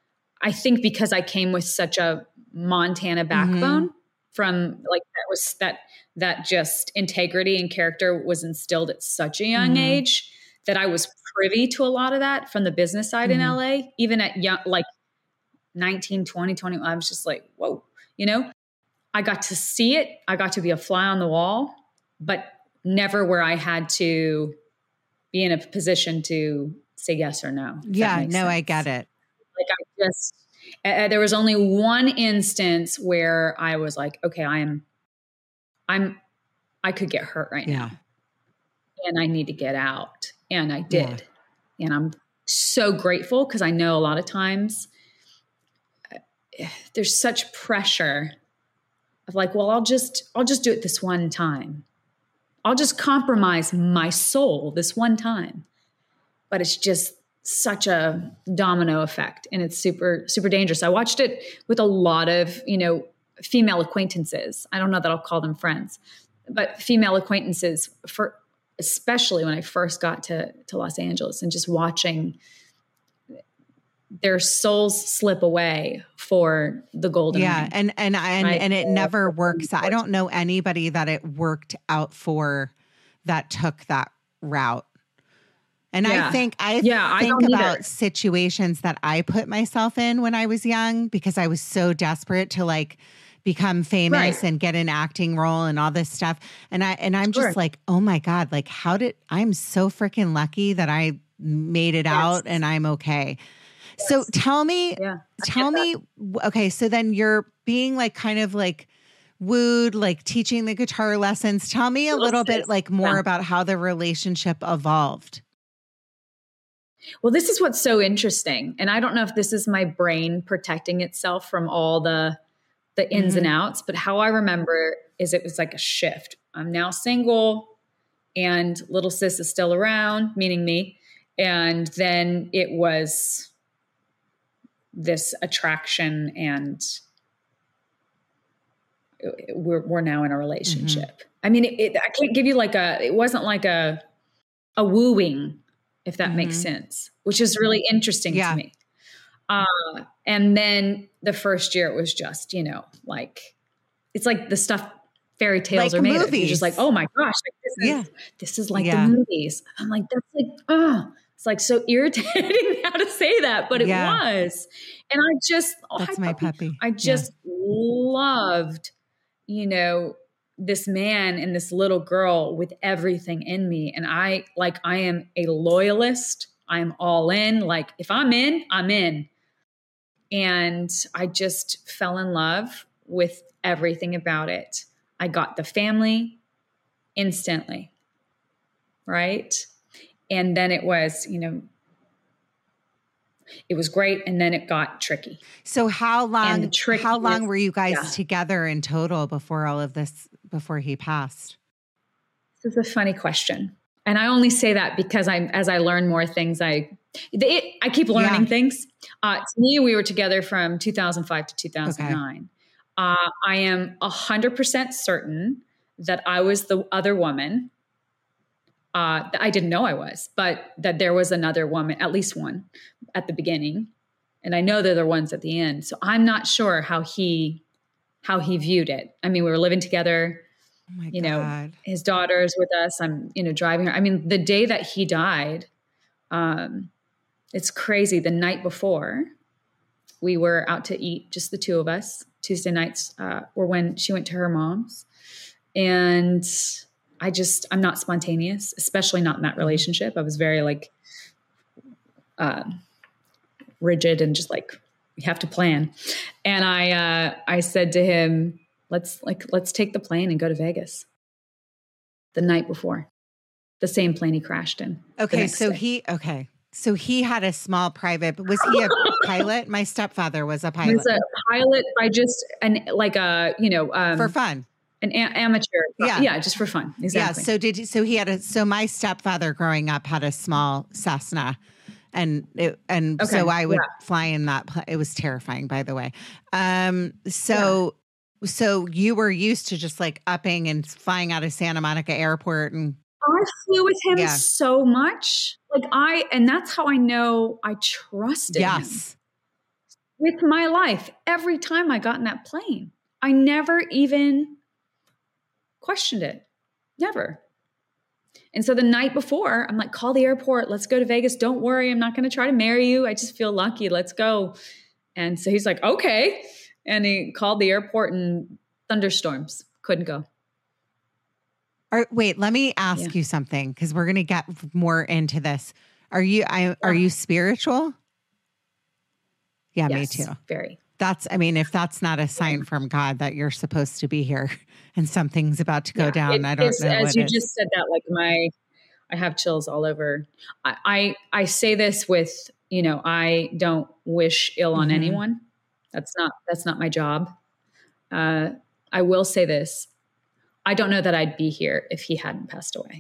I think because I came with such a Montana backbone mm-hmm. from like that was that, that just integrity and character was instilled at such a young mm-hmm. age that I was privy to a lot of that from the business side mm-hmm. in L A, even at young, like nineteen, twenty, twenty, I was just like, whoa, you know, I got to see it. I got to be a fly on the wall, but never where I had to be in a position to say yes or no. Yeah, no, sense. I get it. Like I just, uh, there was only one instance where I was like, okay, I'm, I'm, I could get hurt right yeah. now and I need to get out. And I did. Yeah. And I'm so grateful because I know a lot of times uh, there's such pressure of like, well, I'll just, I'll just do it this one time. I'll just compromise my soul this one time. But it's just such a domino effect and it's super, super dangerous. I watched it with a lot of, you know, female acquaintances. I don't know that I'll call them friends, but female acquaintances for, especially when I first got to, to Los Angeles and just watching their souls slip away for the golden yeah ring. and and and, right? and it never works. I don't know anybody that it worked out for that took that route. And yeah. I think I yeah, think I about either. situations that I put myself in when I was young because I was so desperate to like become famous right. and get an acting role and all this stuff. And I and I'm sure. just like, oh my God, like how did I'm so freaking lucky that I made it yes. out and I'm okay. Yes. So tell me, yeah, tell me, okay, so then you're being like kind of like wooed, like teaching the guitar lessons. Tell me a little bit like more yeah. about how the relationship evolved. Well, this is what's so interesting. And I don't know if this is my brain protecting itself from all the the ins mm-hmm. and outs, but how I remember is it was like a shift. I'm now single and little sis is still around, meaning me. And then it was this attraction and we're, we're now in a relationship. Mm-hmm. I mean, it, it, I can't give you like a, it wasn't like a, a wooing, if that mm-hmm. makes sense, which is really interesting yeah. to me. Uh, and then the first year it was just, you know, like, it's like the stuff fairy tales like are made movies. Of. You're just like, oh my gosh, like this is, yeah. this is like yeah. the movies. I'm like, that's like, oh, It's like so irritating how to say that, but it Yeah. was. And I just, oh, That's hi, my puppy. puppy. I just loved, you know, this man and this little girl with everything in me. And I, like, I am a loyalist. I'm all in. Like, if I'm in, I'm in. And I just fell in love with everything about it. I got the family instantly, right? And then it was, you know, it was great. And then it got tricky. So how long, tricky how long is- were you guys yeah. together in total before all of this, before he passed? This is a funny question. And I only say that because I'm, as I learn more things, I, it, I keep learning Yeah. things. Uh, to me, we were together from two thousand five to two thousand nine. Okay. Uh, I am a hundred percent certain that I was the other woman. Uh, I didn't know I was, but that there was another woman, at least one at the beginning. And I know there are ones at the end. So I'm not sure how he, how he viewed it. I mean, we were living together. Oh my you God. know, his daughter's with us. I'm, you know, driving her. I mean, the day that he died, um, it's crazy. The night before, we were out to eat, just the two of us. Tuesday nights uh, were when she went to her mom's. And I just, I'm not spontaneous, especially not in that relationship. I was very like uh, rigid and just like, we have to plan. And I, uh, I said to him, let's like, let's take the plane and go to Vegas the night before, the same plane he crashed in. Okay. So day. he, okay. So he had a small private, but was he a pilot? My stepfather was a pilot. He was a pilot by just an, like a, you know, um, for fun. An a- amateur. Yeah. Yeah. Just for fun. Exactly. Yeah. So did he, so he had a, so my stepfather growing up had a small Cessna. And it, and okay. so I would yeah. fly in that. Pl- it was terrifying, by the way. Um, so, yeah. so you were used to just like upping and flying out of Santa Monica Airport. And I flew with him yeah. so much. Like I, and that's how I know I trusted yes. him with my life. Every time I got in that plane, I never even questioned it. Never. And so the night before, I'm like, call the airport. Let's go to Vegas. Don't worry. I'm not going to try to marry you. I just feel lucky. Let's go. And so he's like, okay. And he called the airport and thunderstorms. Couldn't go. Are, wait, let me ask yeah. you something because we're going to get more into this. Are you, I, are you spiritual? Yeah, yes, me too. Very. That's, I mean, if that's not a sign from God that you're supposed to be here and something's about to go yeah, down, it, I don't know. As what you is. just said that, like my, I have chills all over. I, I, I say this with, you know, I don't wish ill on mm-hmm. anyone. That's not, that's not my job. Uh, I will say this. I don't know that I'd be here if he hadn't passed away.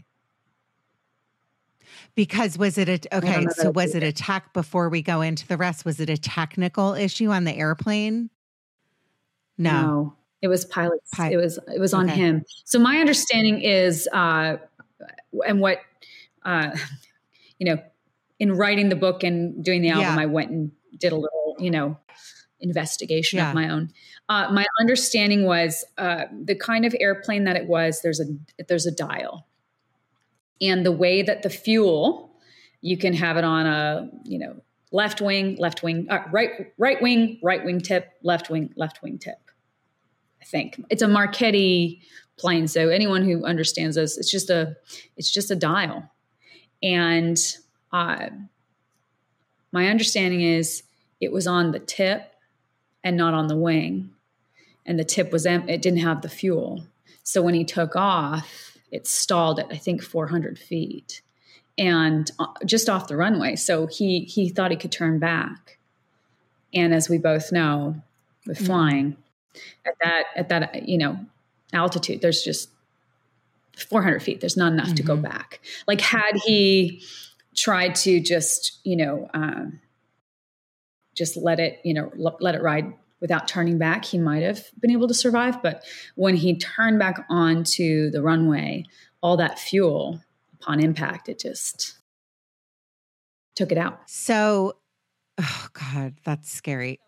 Because was it a, okay, so was it a tech, before we go into the rest, was it a technical issue on the airplane? No. No, it was pilots. Pi- it was, it was on okay. him. So my understanding is, uh, and what, uh, you know, in writing the book and doing the album, yeah. I went and did a little, you know, investigation yeah. of my own. Uh, my understanding was uh, the kind of airplane that it was, there's a, there's a dial. And the way that the fuel, you can have it on a, you know, left wing, left wing, uh, right, right wing, right wing tip, left wing, left wing tip. I think it's a Marchetti plane. So anyone who understands this, it's just a, it's just a dial. And uh, my understanding is it was on the tip and not on the wing. And the tip was, em- it didn't have the fuel. So when he took off, it stalled at, I think, four hundred feet and uh, just off the runway. So he, he thought he could turn back. And as we both know, with flying at that, at that, you know, altitude, there's just four hundred feet. There's not enough mm-hmm. to go back. Like had he tried to just, you know, um, just let it, you know, l- let it ride without turning back, he might have been able to survive. But when he turned back onto the runway, all that fuel upon impact, it just took it out. So, oh God, that's scary.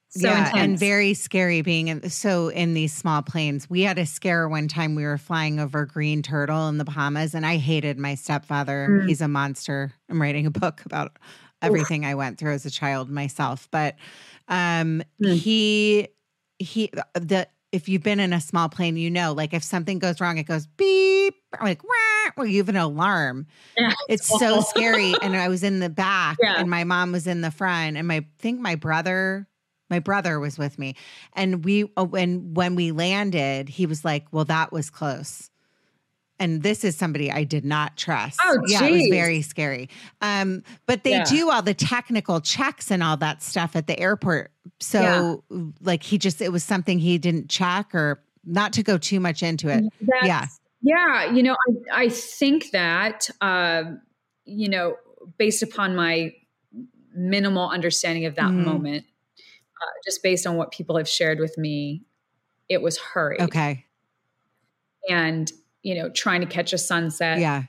So yeah, intense. and very scary being in, so in these small planes. We had a scare one time we were flying over Green Turtle in the Bahamas, and I hated my stepfather. Mm. He's a monster. I'm writing a book about everything Oof. I went through as a child myself. But um, mm. he, he, the, if you've been in a small plane, you know, like if something goes wrong, it goes beep, like, wah, or you have an alarm. Yeah, it's it's so scary. And I was in the back yeah. and my mom was in the front, and my, I think my brother, My brother was with me, and we when when we landed, he was like, "Well, that was close." And this is somebody I did not trust. Oh, yeah, it was very scary. Um, but they yeah. do all the technical checks and all that stuff at the airport. So, yeah. like, he just it was something he didn't check, or not to go too much into it. That's, yeah, yeah. You know, I I think that uh, you know, based upon my minimal understanding of that mm. moment. Uh, just based on what people have shared with me, it was hurried. Okay. And, you know, trying to catch a sunset. Yeah.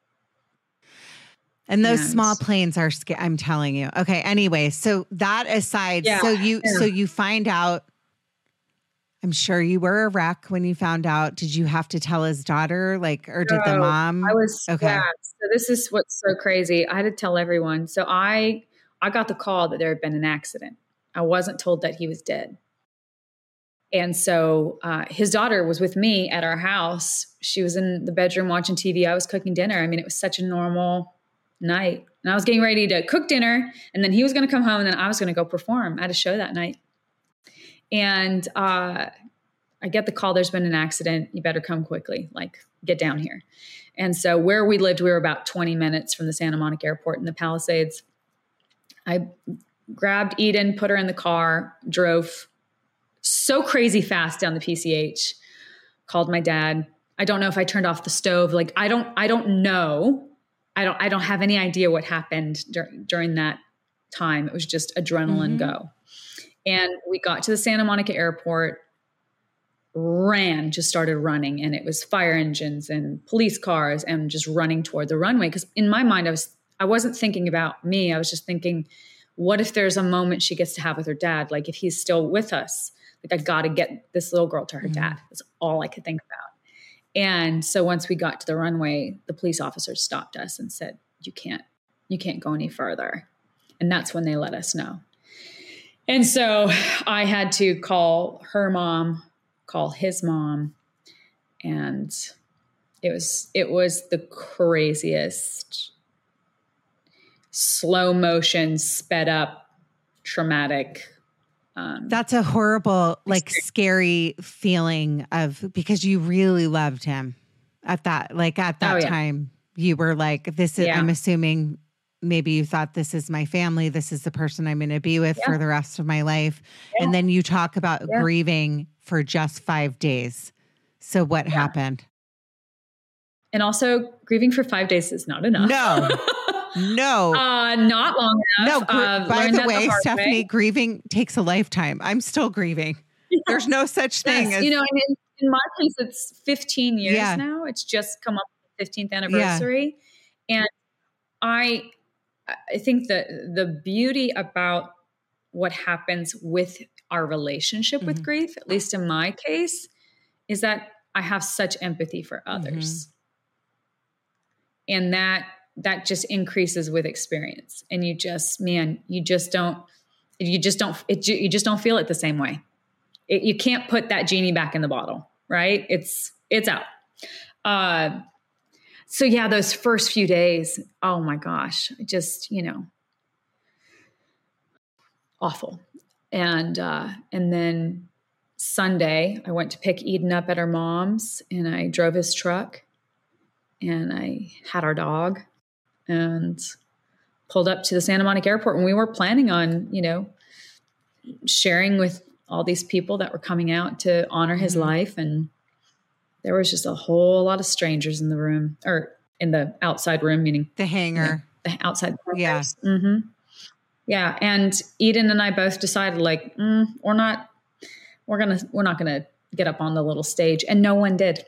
And those and, small planes are, sc- I'm telling you. Okay. Anyway, so that aside, yeah, so you, yeah. so you find out, I'm sure you were a wreck when you found out. Did you have to tell his daughter, like, or did no, the mom? I was, okay. Yeah. So this is what's so crazy. I had to tell everyone. So I, I got the call that there had been an accident. I wasn't told that he was dead. And so uh, his daughter was with me at our house. She was in the bedroom watching T V. I was cooking dinner. I mean, it was such a normal night. And I was getting ready to cook dinner, and then he was going to come home, and then I was going to go perform. I had a show that night. And uh, I get the call, there's been an accident. You better come quickly, like get down here. And so where we lived, we were about twenty minutes from the Santa Monica Airport in the Palisades. I grabbed Eden, put her in the car, drove so crazy fast down the P C H, called my dad. I don't know if I turned off the stove. Like, I don't, I don't know. I don't, I don't have any idea what happened dur- during that time. It was just adrenaline mm-hmm. go. And we got to the Santa Monica Airport, ran, just started running. And it was fire engines and police cars and just running toward the runway. Cause in my mind, I was, I wasn't thinking about me. I was just thinking, what if there's a moment she gets to have with her dad? Like if he's still with us, like I got to get this little girl to her mm-hmm. dad. That's all I could think about. And so once we got to the runway, the police officers stopped us and said, you can't, you can't go any further. And that's when they let us know. And so I had to call her mom, call his mom. And it was, it was the craziest slow motion, sped up, traumatic. Um, That's a horrible, like scary feeling of, because you really loved him at that, like at that oh, yeah. time you were like, this is, yeah. I'm assuming maybe you thought this is my family. This is the person I'm going to be with yeah. for the rest of my life. Yeah. And then you talk about yeah. grieving for just five days. So what yeah. happened? And also grieving for five days is not enough. No. No, uh, not long enough. No, gr- uh, by the way, the Stephanie, way. grieving takes a lifetime. I'm still grieving. Yeah. There's no such thing yes, as, you know, and in, in my case, it's fifteen years yeah. now. It's just come up with the fifteenth anniversary. Yeah. And I, I think that the beauty about what happens with our relationship mm-hmm. with grief, at least in my case, is that I have such empathy for others. Mm-hmm. And that, that just increases with experience. And you just, man, you just don't, you just don't, it, you just don't feel it the same way. It, you can't put that genie back in the bottle, right? It's, it's out. Uh, so yeah, those first few days, oh my gosh, just, you know, awful. And, uh, and then Sunday I went to pick Eden up at her mom's, and I drove his truck, and I had our dog, and pulled up to the Santa Monica Airport. And we were planning on, you know, sharing with all these people that were coming out to honor his mm-hmm. life. And there was just a whole lot of strangers in the room, or in the outside room, meaning the hangar, you know, the outside. Yeah. Mm-hmm. Yeah. And Eden and I both decided, like, mm, we're not, we're going to, we're not going to get up on the little stage. And no one did.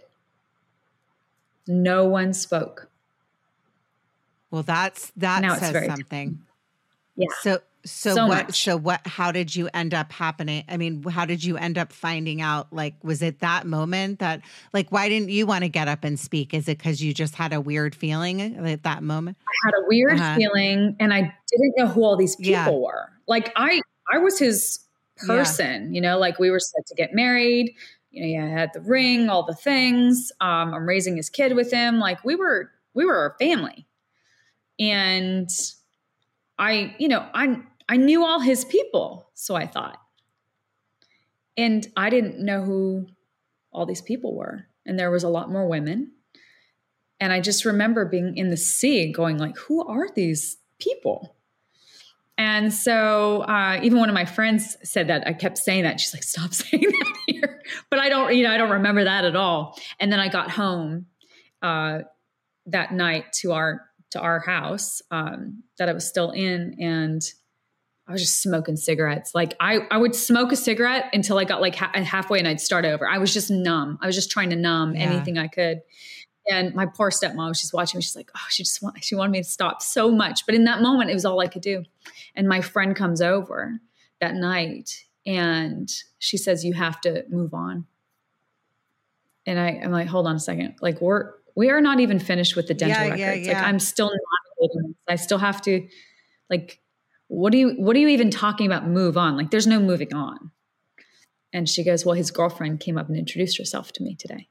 No one spoke. Well, that's, that now says something. Yeah. So, So, so what, much. so what, how did you end up happening? I mean, how did you end up finding out? Like, was it that moment that, like, why didn't you want to get up and speak? Is it because you just had a weird feeling at that moment? I had a weird Uh-huh. feeling and I didn't know who all these people Yeah. were. Like I, I was his person, yeah. you know, like we were set to get married. You know, yeah, I had the ring, all the things. Um, I'm raising his kid with him. Like we were, we were a family. And I, you know, I, I knew all his people. So I thought, and I didn't know who all these people were. And there was a lot more women. And I just remember being in the sea going like, who are these people? And so uh, even one of my friends said that. I kept saying that. She's like, stop saying that here. But I don't, you know, I don't remember that at all. And then I got home uh, that night to our, to our house um, that I was still in. And I was just smoking cigarettes. Like I, I would smoke a cigarette until I got like ha- halfway and I'd start over. I was just numb. I was just trying to numb Yeah. anything I could. And my poor stepmom, she's watching me. She's like, oh, she just want, she wanted me to stop so much. But in that moment, it was all I could do. And my friend comes over that night and she says, you have to move on. And I, I'm like, hold on a second. Like we're, we are not even finished with the dental Yeah, records. yeah, Like yeah. I'm still navigating this. I still have to like, what do you, what are you even talking about? Move on. Like there's no moving on. And she goes, well, his girlfriend came up and introduced herself to me today.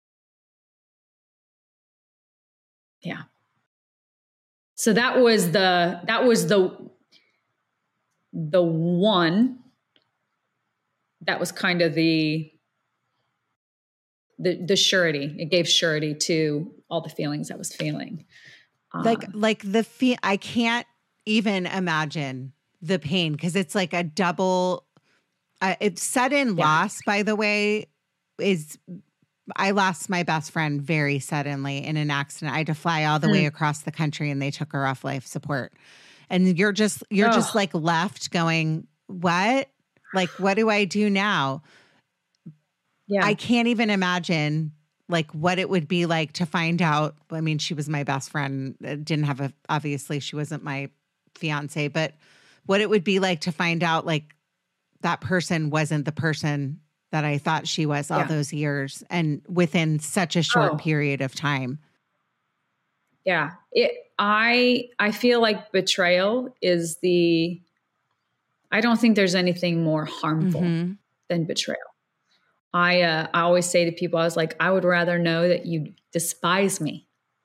Yeah. So that was the, that was the, the one that was kind of the, the, the surety. It gave surety to all the feelings I was feeling. Like, Um, like the fee, I can't even imagine the pain because it's like a double, uh, it's sudden Yeah. loss, by the way, is I lost my best friend very suddenly in an accident. I had to fly all the Mm. way across the country and they took her off life support. And you're just, you're Ugh. just like left going, what? Like, what do I do now? yeah. I can't even imagine like what it would be like to find out. I mean, she was my best friend. uh, Didn't have a, obviously she wasn't my fiance, but what it would be like to find out like that person wasn't the person that I thought she was all Yeah. those years and within such a short Oh. period of time. Yeah. It, I, I feel like betrayal is the, I don't think there's anything more harmful Mhm. than betrayal. I, uh, I always say to people, I was like, I would rather know that you despise me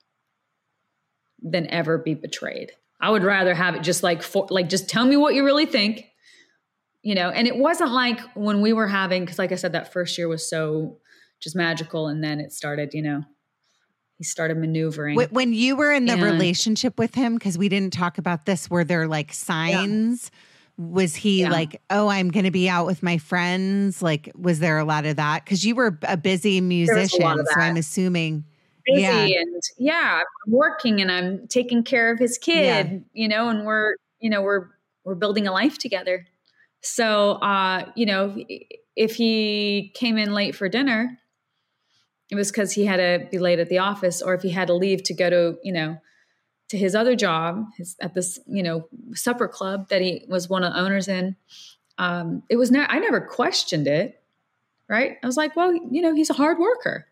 than ever be betrayed. I would rather have it just like, for, like, just tell me what you really think, you know? And it wasn't like when we were having, cause like I said, that first year was so just magical. And then it started, you know, he started maneuvering. Wh- When you were in the And- relationship with him, because we didn't talk about this, were there like signs? Was he Yeah. like, oh, I'm going to be out with my friends? Like, was there a lot of that? Because you were a busy musician, lot of so that. I'm assuming. busy Yeah. and yeah, I'm working and I'm taking care of his kid, Yeah. you know, and we're, you know, we're, we're building a life together. So, uh, you know, if he came in late for dinner, it was because he had to be late at the office, or if he had to leave to go to, you know, to his other job his, at this, you know, supper club that he was one of the owners in. Um, it was, ne- I never questioned it. Right. I was like, well, you know, he's a hard worker.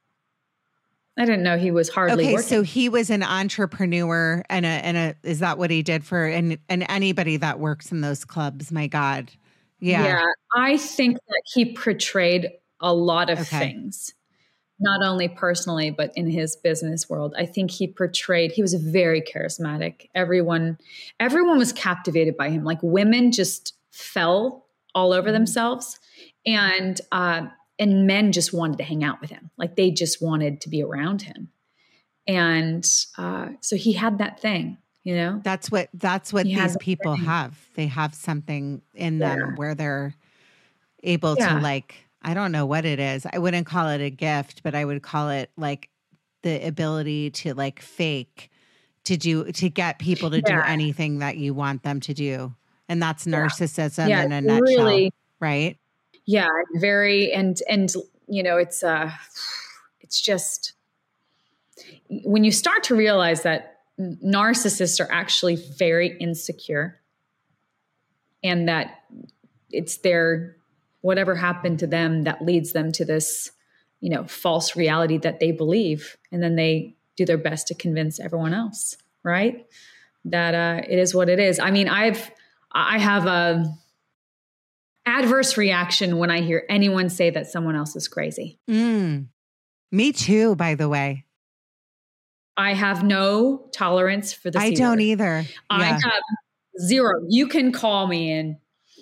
I didn't know he was hardly Okay, working. so he was an entrepreneur and a and a is that what he did for and and anybody that works in those clubs, my God. Yeah. Yeah, I think that he portrayed a lot of Okay. things, not only personally, but in his business world. I think he portrayed, he was very charismatic. Everyone, everyone was captivated by him. Like women just fell all over themselves. And, uh, and men just wanted to hang out with him. Like they just wanted to be around him. And, uh, so he had that thing, you know? That's what that's what He has these a people thing. have. They have something in them Yeah. where they're able Yeah. to like, I don't know what it is. I wouldn't call it a gift, but I would call it like the ability to like fake to do to get people to do Yeah. anything that you want them to do. And that's narcissism Yeah, in a it's nutshell, really- right? Yeah, very and and you know, it's uh it's just when you start to realize that narcissists are actually very insecure and that it's their, whatever happened to them that leads them to this, you know, false reality that they believe. And then they do their best to convince everyone else, right? That uh, it is what it is. I mean, I've, I have a adverse reaction when I hear anyone say that someone else is crazy. Mm. Me too, by the way. I have no tolerance for the I C don't word. either. I Yeah. have zero. You can call me an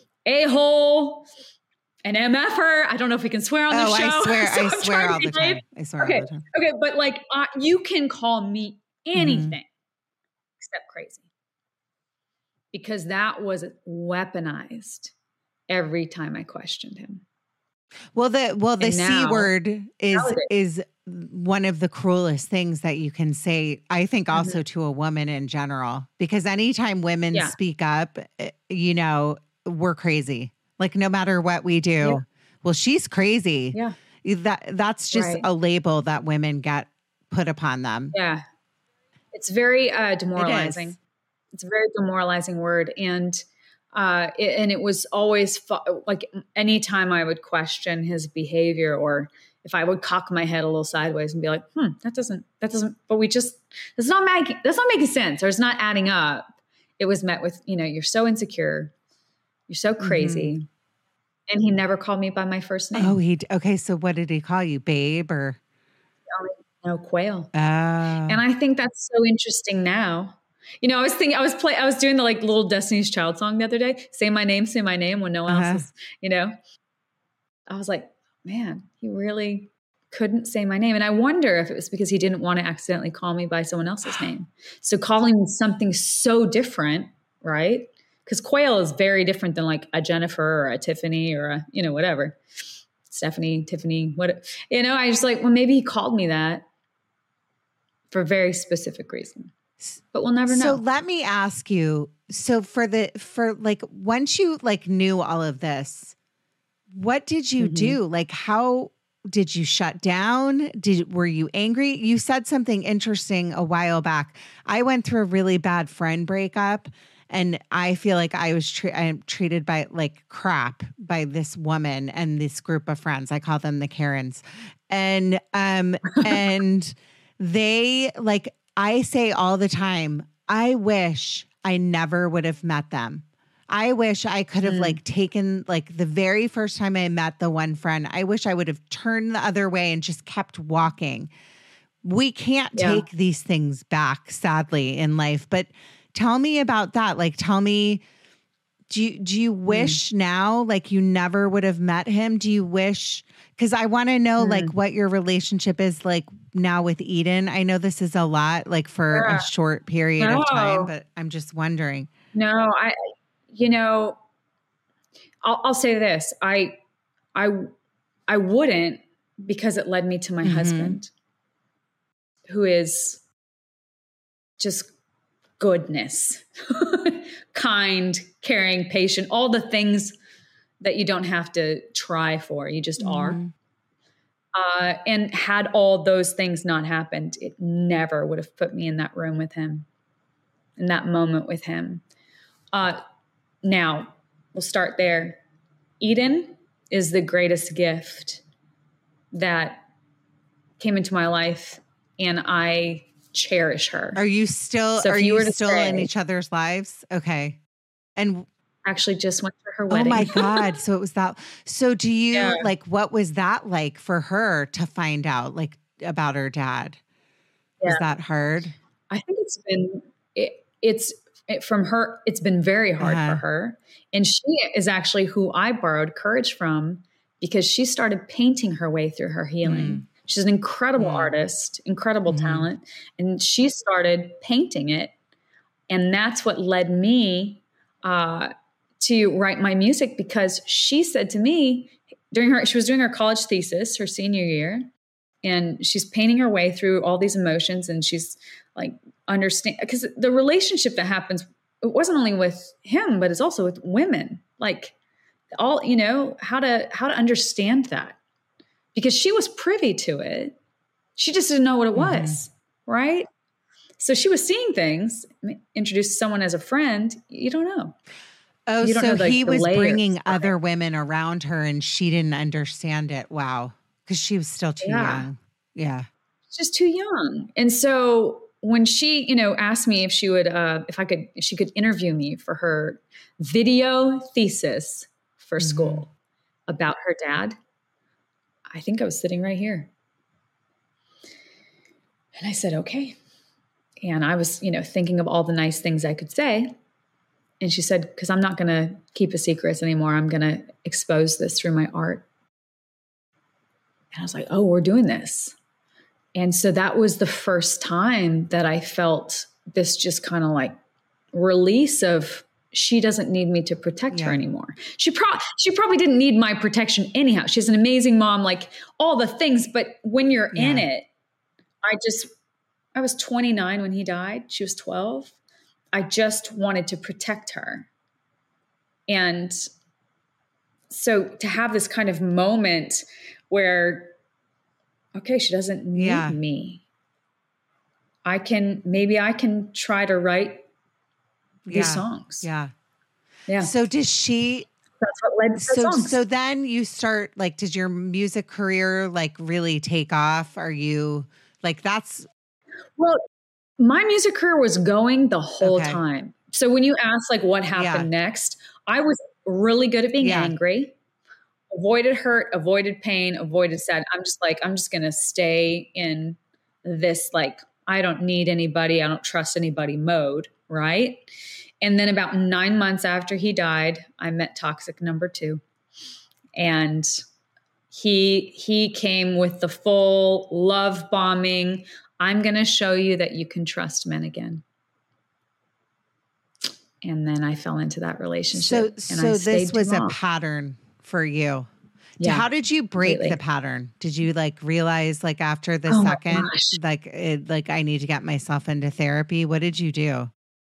a-hole, an M F-er. I don't know if we can swear on the Oh, show. I swear, so I I'm swear trying all to the behave. time. I swear Okay. all the time. Okay. But like, uh, you can call me anything Mm-hmm. except crazy, because that was weaponized every time I questioned him. Well, the well, the And C now- word is Now it is one of the cruelest things that you can say, I think, Mm-hmm. also to a woman in general, because anytime women Yeah. speak up, eh, you know, we're crazy. Like no matter what we do, Yeah. well, she's crazy. Yeah. That that's just Right. a label that women get put upon them. Yeah. It's very uh, demoralizing. It is. It's a very demoralizing word. And uh, it, and it was always fu- like anytime I would question his behavior, or if I would cock my head a little sideways and be like, hmm, that doesn't, that doesn't, but we just, that's not making, that's not making sense, or it's not adding up. It was met with, you know, you're so insecure. You're so crazy. Mm-hmm. And he never called me by my first name. Oh, he okay. So what did he call you, babe, or No, Quail. oh? And I think that's so interesting now. You know, I was thinking, I was play, I was doing the like little Destiny's Child song the other day. Say my name, say my name when no one Uh-huh. else is, you know. I was like, man, he really couldn't say my name. And I wonder if it was because he didn't want to accidentally call me by someone else's name. So calling me something so different, right? Because Quail is very different than like a Jennifer or a Tiffany or a, you know, whatever. Stephanie, Tiffany, what, you know, I just like, well, maybe he called me that for a very specific reason, but we'll never know. So let me ask you, so for the, for like, once you like knew all of this, what did you Mhm. do? Like, how did you shut down? Did, were you angry? You said something interesting a while back. I went through a really bad friend breakup, and I feel like I was tre- I'm treated by like crap by this woman and this group of friends. I call them the Karens. And, um, and they like, I say all the time, I wish I never would have met them. I wish I could have Mm. like taken like the very first time I met the one friend, I wish I would have turned the other way and just kept walking. We can't Yeah. take these things back, sadly, in life. But tell me about that. Like, tell me, do you, do you wish now, like you never would have met him? Do you wish, because I want to know Mm. like what your relationship is like now with Eden. I know this is a lot, like for Yeah. a short period of time, No. but I'm just wondering. No, I, you know, I'll, I'll say this. I, I, I wouldn't, because it led me to my Mhm. husband, who is just goodness, kind, caring, patient, all the things that you don't have to try for. You just are. Mhm. Uh, and had all those things not happened, it never would have put me in that room with him, in that moment with him. Uh, now, we'll start there. Eden is the greatest gift that came into my life, and I cherish her. Are you still, So if are you you, were to still say- in each other's lives? Okay. And Actually just went to her oh wedding. my God. So it was that. So do you Yeah. like, what was that like for her to find out like about her dad? Was Yeah. that hard? I think it's been, it, it's it, from her, it's been very hard Uh-huh. for her. And she is actually who I borrowed courage from, because she started painting her way through her healing. Mm. She's an incredible Mm. artist, incredible Mhm. talent. And she started painting it. And that's what led me uh, to write my music, because she said to me during her, she was doing her college thesis, her senior year, and she's painting her way through all these emotions, and she's like, understand, because the relationship that happens, it wasn't only with him, but it's also with women, like all, you know, how to, how to understand that, because she was privy to it. She just didn't know what it was. Right. So she was seeing things. I mean, introduce someone as a friend, you don't know. Oh, You don't so know, like, he the was layers bringing of other it. women around her and she didn't understand it. Wow. Because she was still too Yeah. young. Yeah. She's too young. And so when she, you know, asked me if she would, uh, if I could, if she could interview me for her video thesis for Mhm. school about her dad, I think I was sitting right here. And I said, okay. And I was, you know, thinking of all the nice things I could say. And she said, because I'm not going to keep a secret anymore. I'm going to expose this through my art. And I was like, oh, we're doing this. And so that was the first time that I felt this just kind of like release of, she doesn't need me to protect Yeah. her anymore. She, pro- she probably didn't need my protection anyhow. She's an amazing mom, like all the things. But when you're in Yeah. it, I just, I was twenty-nine when he died. She was twelve. I just wanted to protect her. And so to have this kind of moment where, okay, she doesn't need Yeah. me. I can, maybe I can try to write these Yeah. songs. Yeah. Yeah. So does she, That's what led to the so, songs. so then you start like, does your music career like really take off? Are you like, that's, Well, my music career was going the whole Okay. time. So when you ask like what happened Yeah. next, I was really good at being Yeah. angry, avoided hurt, avoided pain, avoided sad. I'm just like, I'm just going to stay in this, like, I don't need anybody. I don't trust anybody mode. Right. And then about nine months after he died, I met Toxic number two. And he, he came with the full love bombing. I'm going to show you that you can trust men again. And then I fell into that relationship. so, and so I this stayed was too a long. pattern for you. Yeah, How did you break completely. the pattern? Did you like realize like after the Oh my second, gosh. like, it, like I need to get myself into therapy? What did you do?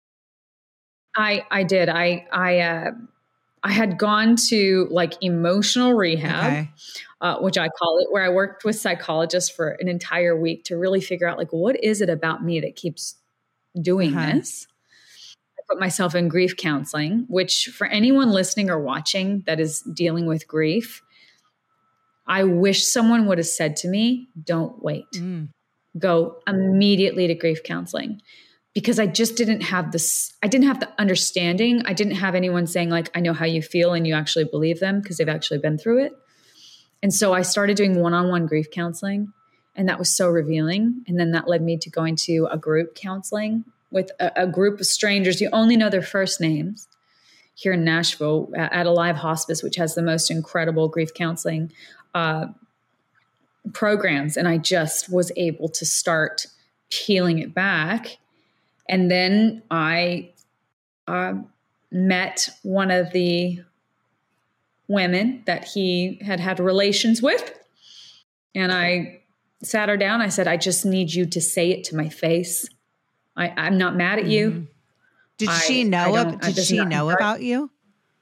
I, I did. I, I, uh, I had gone to like emotional rehab, Okay. uh, which I call it, where I worked with psychologists for an entire week to really figure out like, what is it about me that keeps doing Uh-huh. this? I put myself in grief counseling, which for anyone listening or watching that is dealing with grief, I wish someone would have said to me, don't wait, Mm. go immediately to grief counseling. Because I just didn't have this, I didn't have the understanding. I didn't have anyone saying like, I know how you feel and you actually believe them because they've actually been through it. And so I started doing one-on-one grief counseling and that was so revealing. And then that led me to going to a group counseling with a, a group of strangers. You only know their first names here in Nashville at Alive Hospice, which has the most incredible grief counseling uh, programs. And I just was able to start peeling it back. And then I uh, met one of the women that he had had relations with. And I sat her down. I said, I just need you to say it to my face. I, I'm not mad at you. Mhm. Did I- she I know? don't- ab- I did does she not know hurt. about you?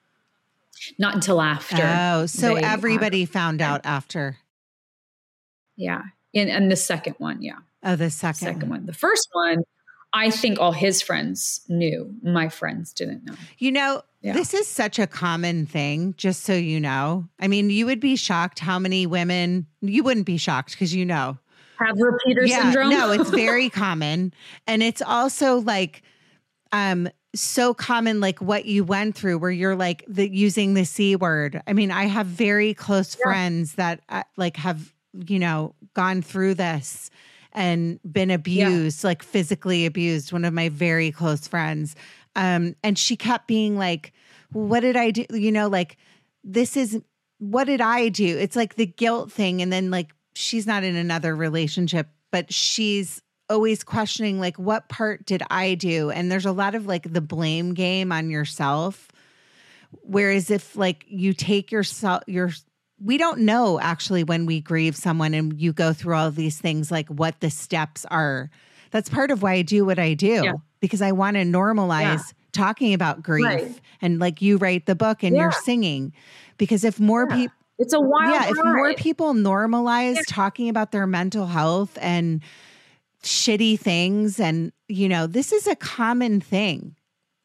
Not until after. Oh, so they, uh, everybody found out after. yeah. And, and the second one, yeah. Oh, the second, Second one. The first one, I think all his friends knew. My friends didn't know. You know, Yeah. this is such a common thing, just so you know. I mean, you would be shocked how many women, you wouldn't be shocked because you know. Have repeater Yeah, syndrome? no, it's very common. And it's also like, um, so common, like what you went through where you're like the using the C word. I mean, I have very close Yeah. friends that uh, like have, you know, gone through this and been abused, like physically abused. One of my very close friends. Um, and she kept being like, well, what did I do? You know, like, this is, what did I do? It's like the guilt thing. And then like, she's not in another relationship, but she's always questioning, like, what part did I do? And there's a lot of like the blame game on yourself. Whereas if like you take yourself, your, we don't know actually when we grieve someone and you go through all of these things, like what the steps are. That's part of why I do what I do, Yeah. because I want to normalize Yeah. talking about grief. Right. And like you write the book and Yeah. you're singing, because if more Yeah. people, It's a wild yeah, if more ride. people normalize talking about their mental health and shitty things, and you know, this is a common thing.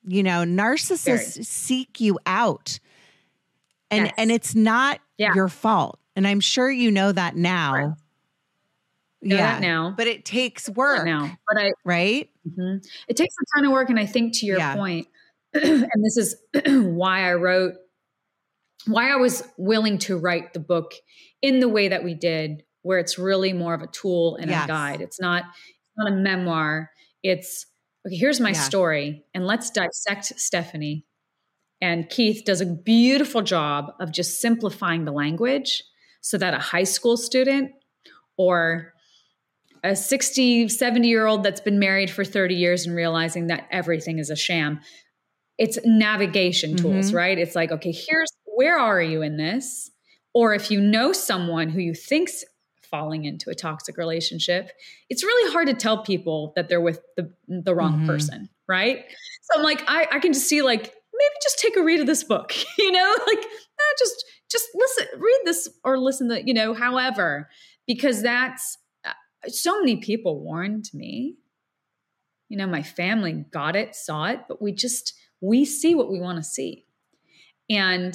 You know, narcissists Very. seek you out. And Yes. and it's not Yeah. your fault. And I'm sure you know that now. Right. Know yeah. that now. But it takes work. Now, but I, Right? Mhm. It takes a ton of work. And I think to your Yeah. point, and this is why I wrote, why I was willing to write the book in the way that we did, where it's really more of a tool and Yes. a guide. It's not, it's not a memoir. It's, okay, here's my Yeah. story and let's dissect Stephanie. And Keith does a beautiful job of just simplifying the language so that a high school student or a sixty, seventy year old that's been married for thirty years and realizing that everything is a sham. It's navigation tools, Mhm. right? It's like, okay, here's, where are you in this? Or if you know someone who you think's falling into a toxic relationship, it's really hard to tell people that they're with the, the wrong Mhm. person, right? So I'm like, I, I can just see like, maybe just take a read of this book, you know, like eh, just, just listen, read this or listen to, you know, however, because that's, so many people warned me, you know, my family got it, saw it, but we just, we see what we want to see. And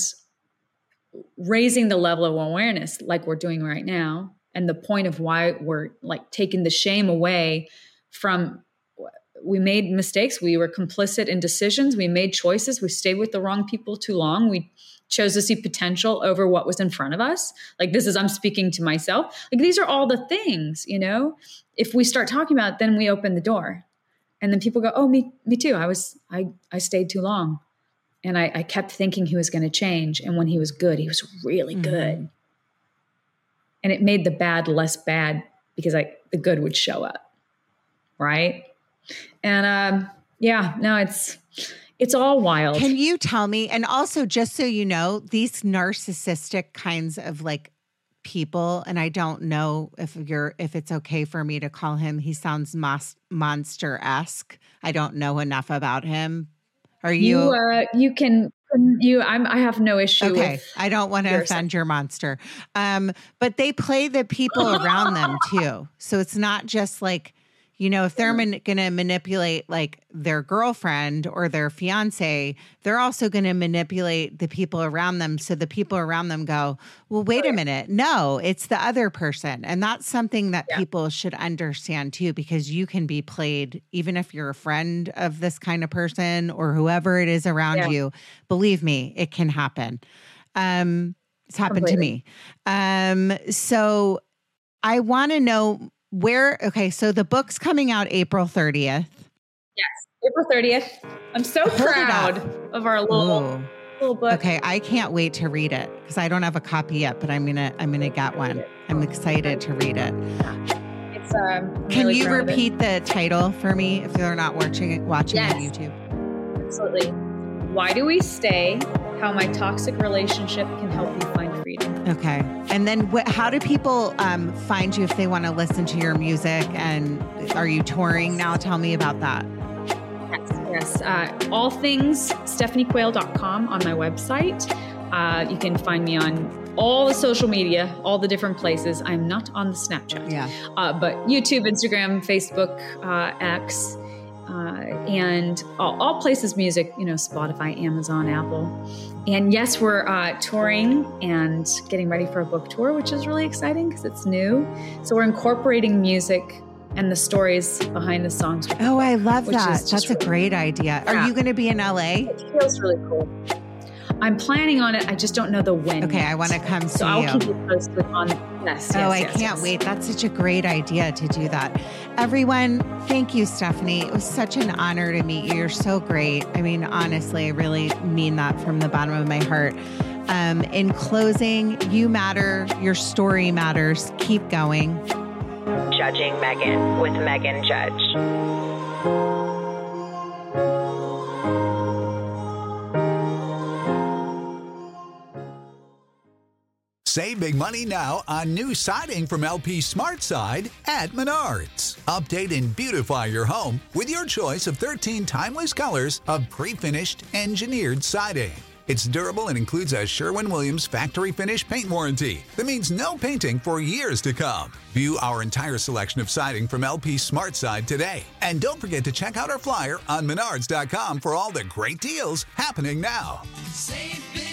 raising the level of awareness like we're doing right now. And the point of why we're like taking the shame away from, we made mistakes. We were complicit in decisions. We made choices. We stayed with the wrong people too long. We chose to see potential over what was in front of us. Like this is, I'm speaking to myself. Like these are all the things, you know, if we start talking about it, then we open the door and then people go, oh, me, me too. I was, I, I stayed too long. And I, I kept thinking he was going to change. And when he was good, he was really Mhm. good. And it made the bad less bad because I, the good would show up. Right. And, um, yeah, no, it's, it's all wild. Can you tell me, and also just so you know, these narcissistic kinds of like people, and I don't know if you're, if it's okay for me to call him, he sounds mos- monster-esque. I don't know enough about him. Are you? You, uh, you can, you, I'm, I have no issue Okay. with. I don't want to your offend your monster. Um, but they play the people around them too. So it's not just like, you know, if they're man- going to manipulate like their girlfriend or their fiance, they're also going to manipulate the people around them. So the people around them go, well, wait a minute. No, it's the other person. And that's something that Yeah. people should understand too, because you can be played, even if you're a friend of this kind of person or whoever it is around Yeah. you. Believe me, it can happen. Um, it's happened Completely. to me. Um, so I want to know where, okay, so the book's coming out April thirtieth. April thirtieth. I'm so Hold it proud up. of our little, Ooh. little book. Okay, I can't wait to read it because I don't have a copy yet, but I'm gonna I'm gonna get one. I'm excited to read it. It's, um, I'm Can really you proud of it. repeat the title for me if they're not watching it watching on Yes. YouTube? Absolutely. Why do we stay? How my toxic relationship can help you find freedom. Okay. And then wh- how do people um, find you if they want to listen to your music? And are you touring now? Tell me about that. Yes, yes. Uh, all things stephanie quayle dot com on my website. Uh, you can find me on all the social media, all the different places. I'm not on the Snapchat. Yeah. Uh, but YouTube, Instagram, Facebook, uh, X, uh, and all, all places music, you know, Spotify, Amazon, Apple. And yes, we're uh, touring and getting ready for a book tour, which is really exciting because it's new. So we're incorporating music and the stories behind the songs. Oh, I love Which that. is just That's a really- great idea. Are Yeah. you going to be in L A? It feels really cool. I'm planning on it. I just don't know the when. Okay, yet. I want to come see So I'll you. keep you posted on yes. Oh, yes, I yes, can't yes. wait. That's such a great idea to do that. Everyone, thank you, Stephanie. It was such an honor to meet you. You're so great. I mean, honestly, I really mean that from the bottom of my heart. Um, in closing, you matter. Your story matters. Keep going. Judging Megan with Megan Judge. Save big money now on new siding from L P Smart Side at Menards. Update and beautify your home with your choice of thirteen timeless colors of pre-finished engineered siding. It's durable and includes a Sherwin-Williams factory finish paint warranty that means no painting for years to come. View our entire selection of siding from L P Smart Side today. And don't forget to check out our flyer on menards dot com for all the great deals happening now. Save big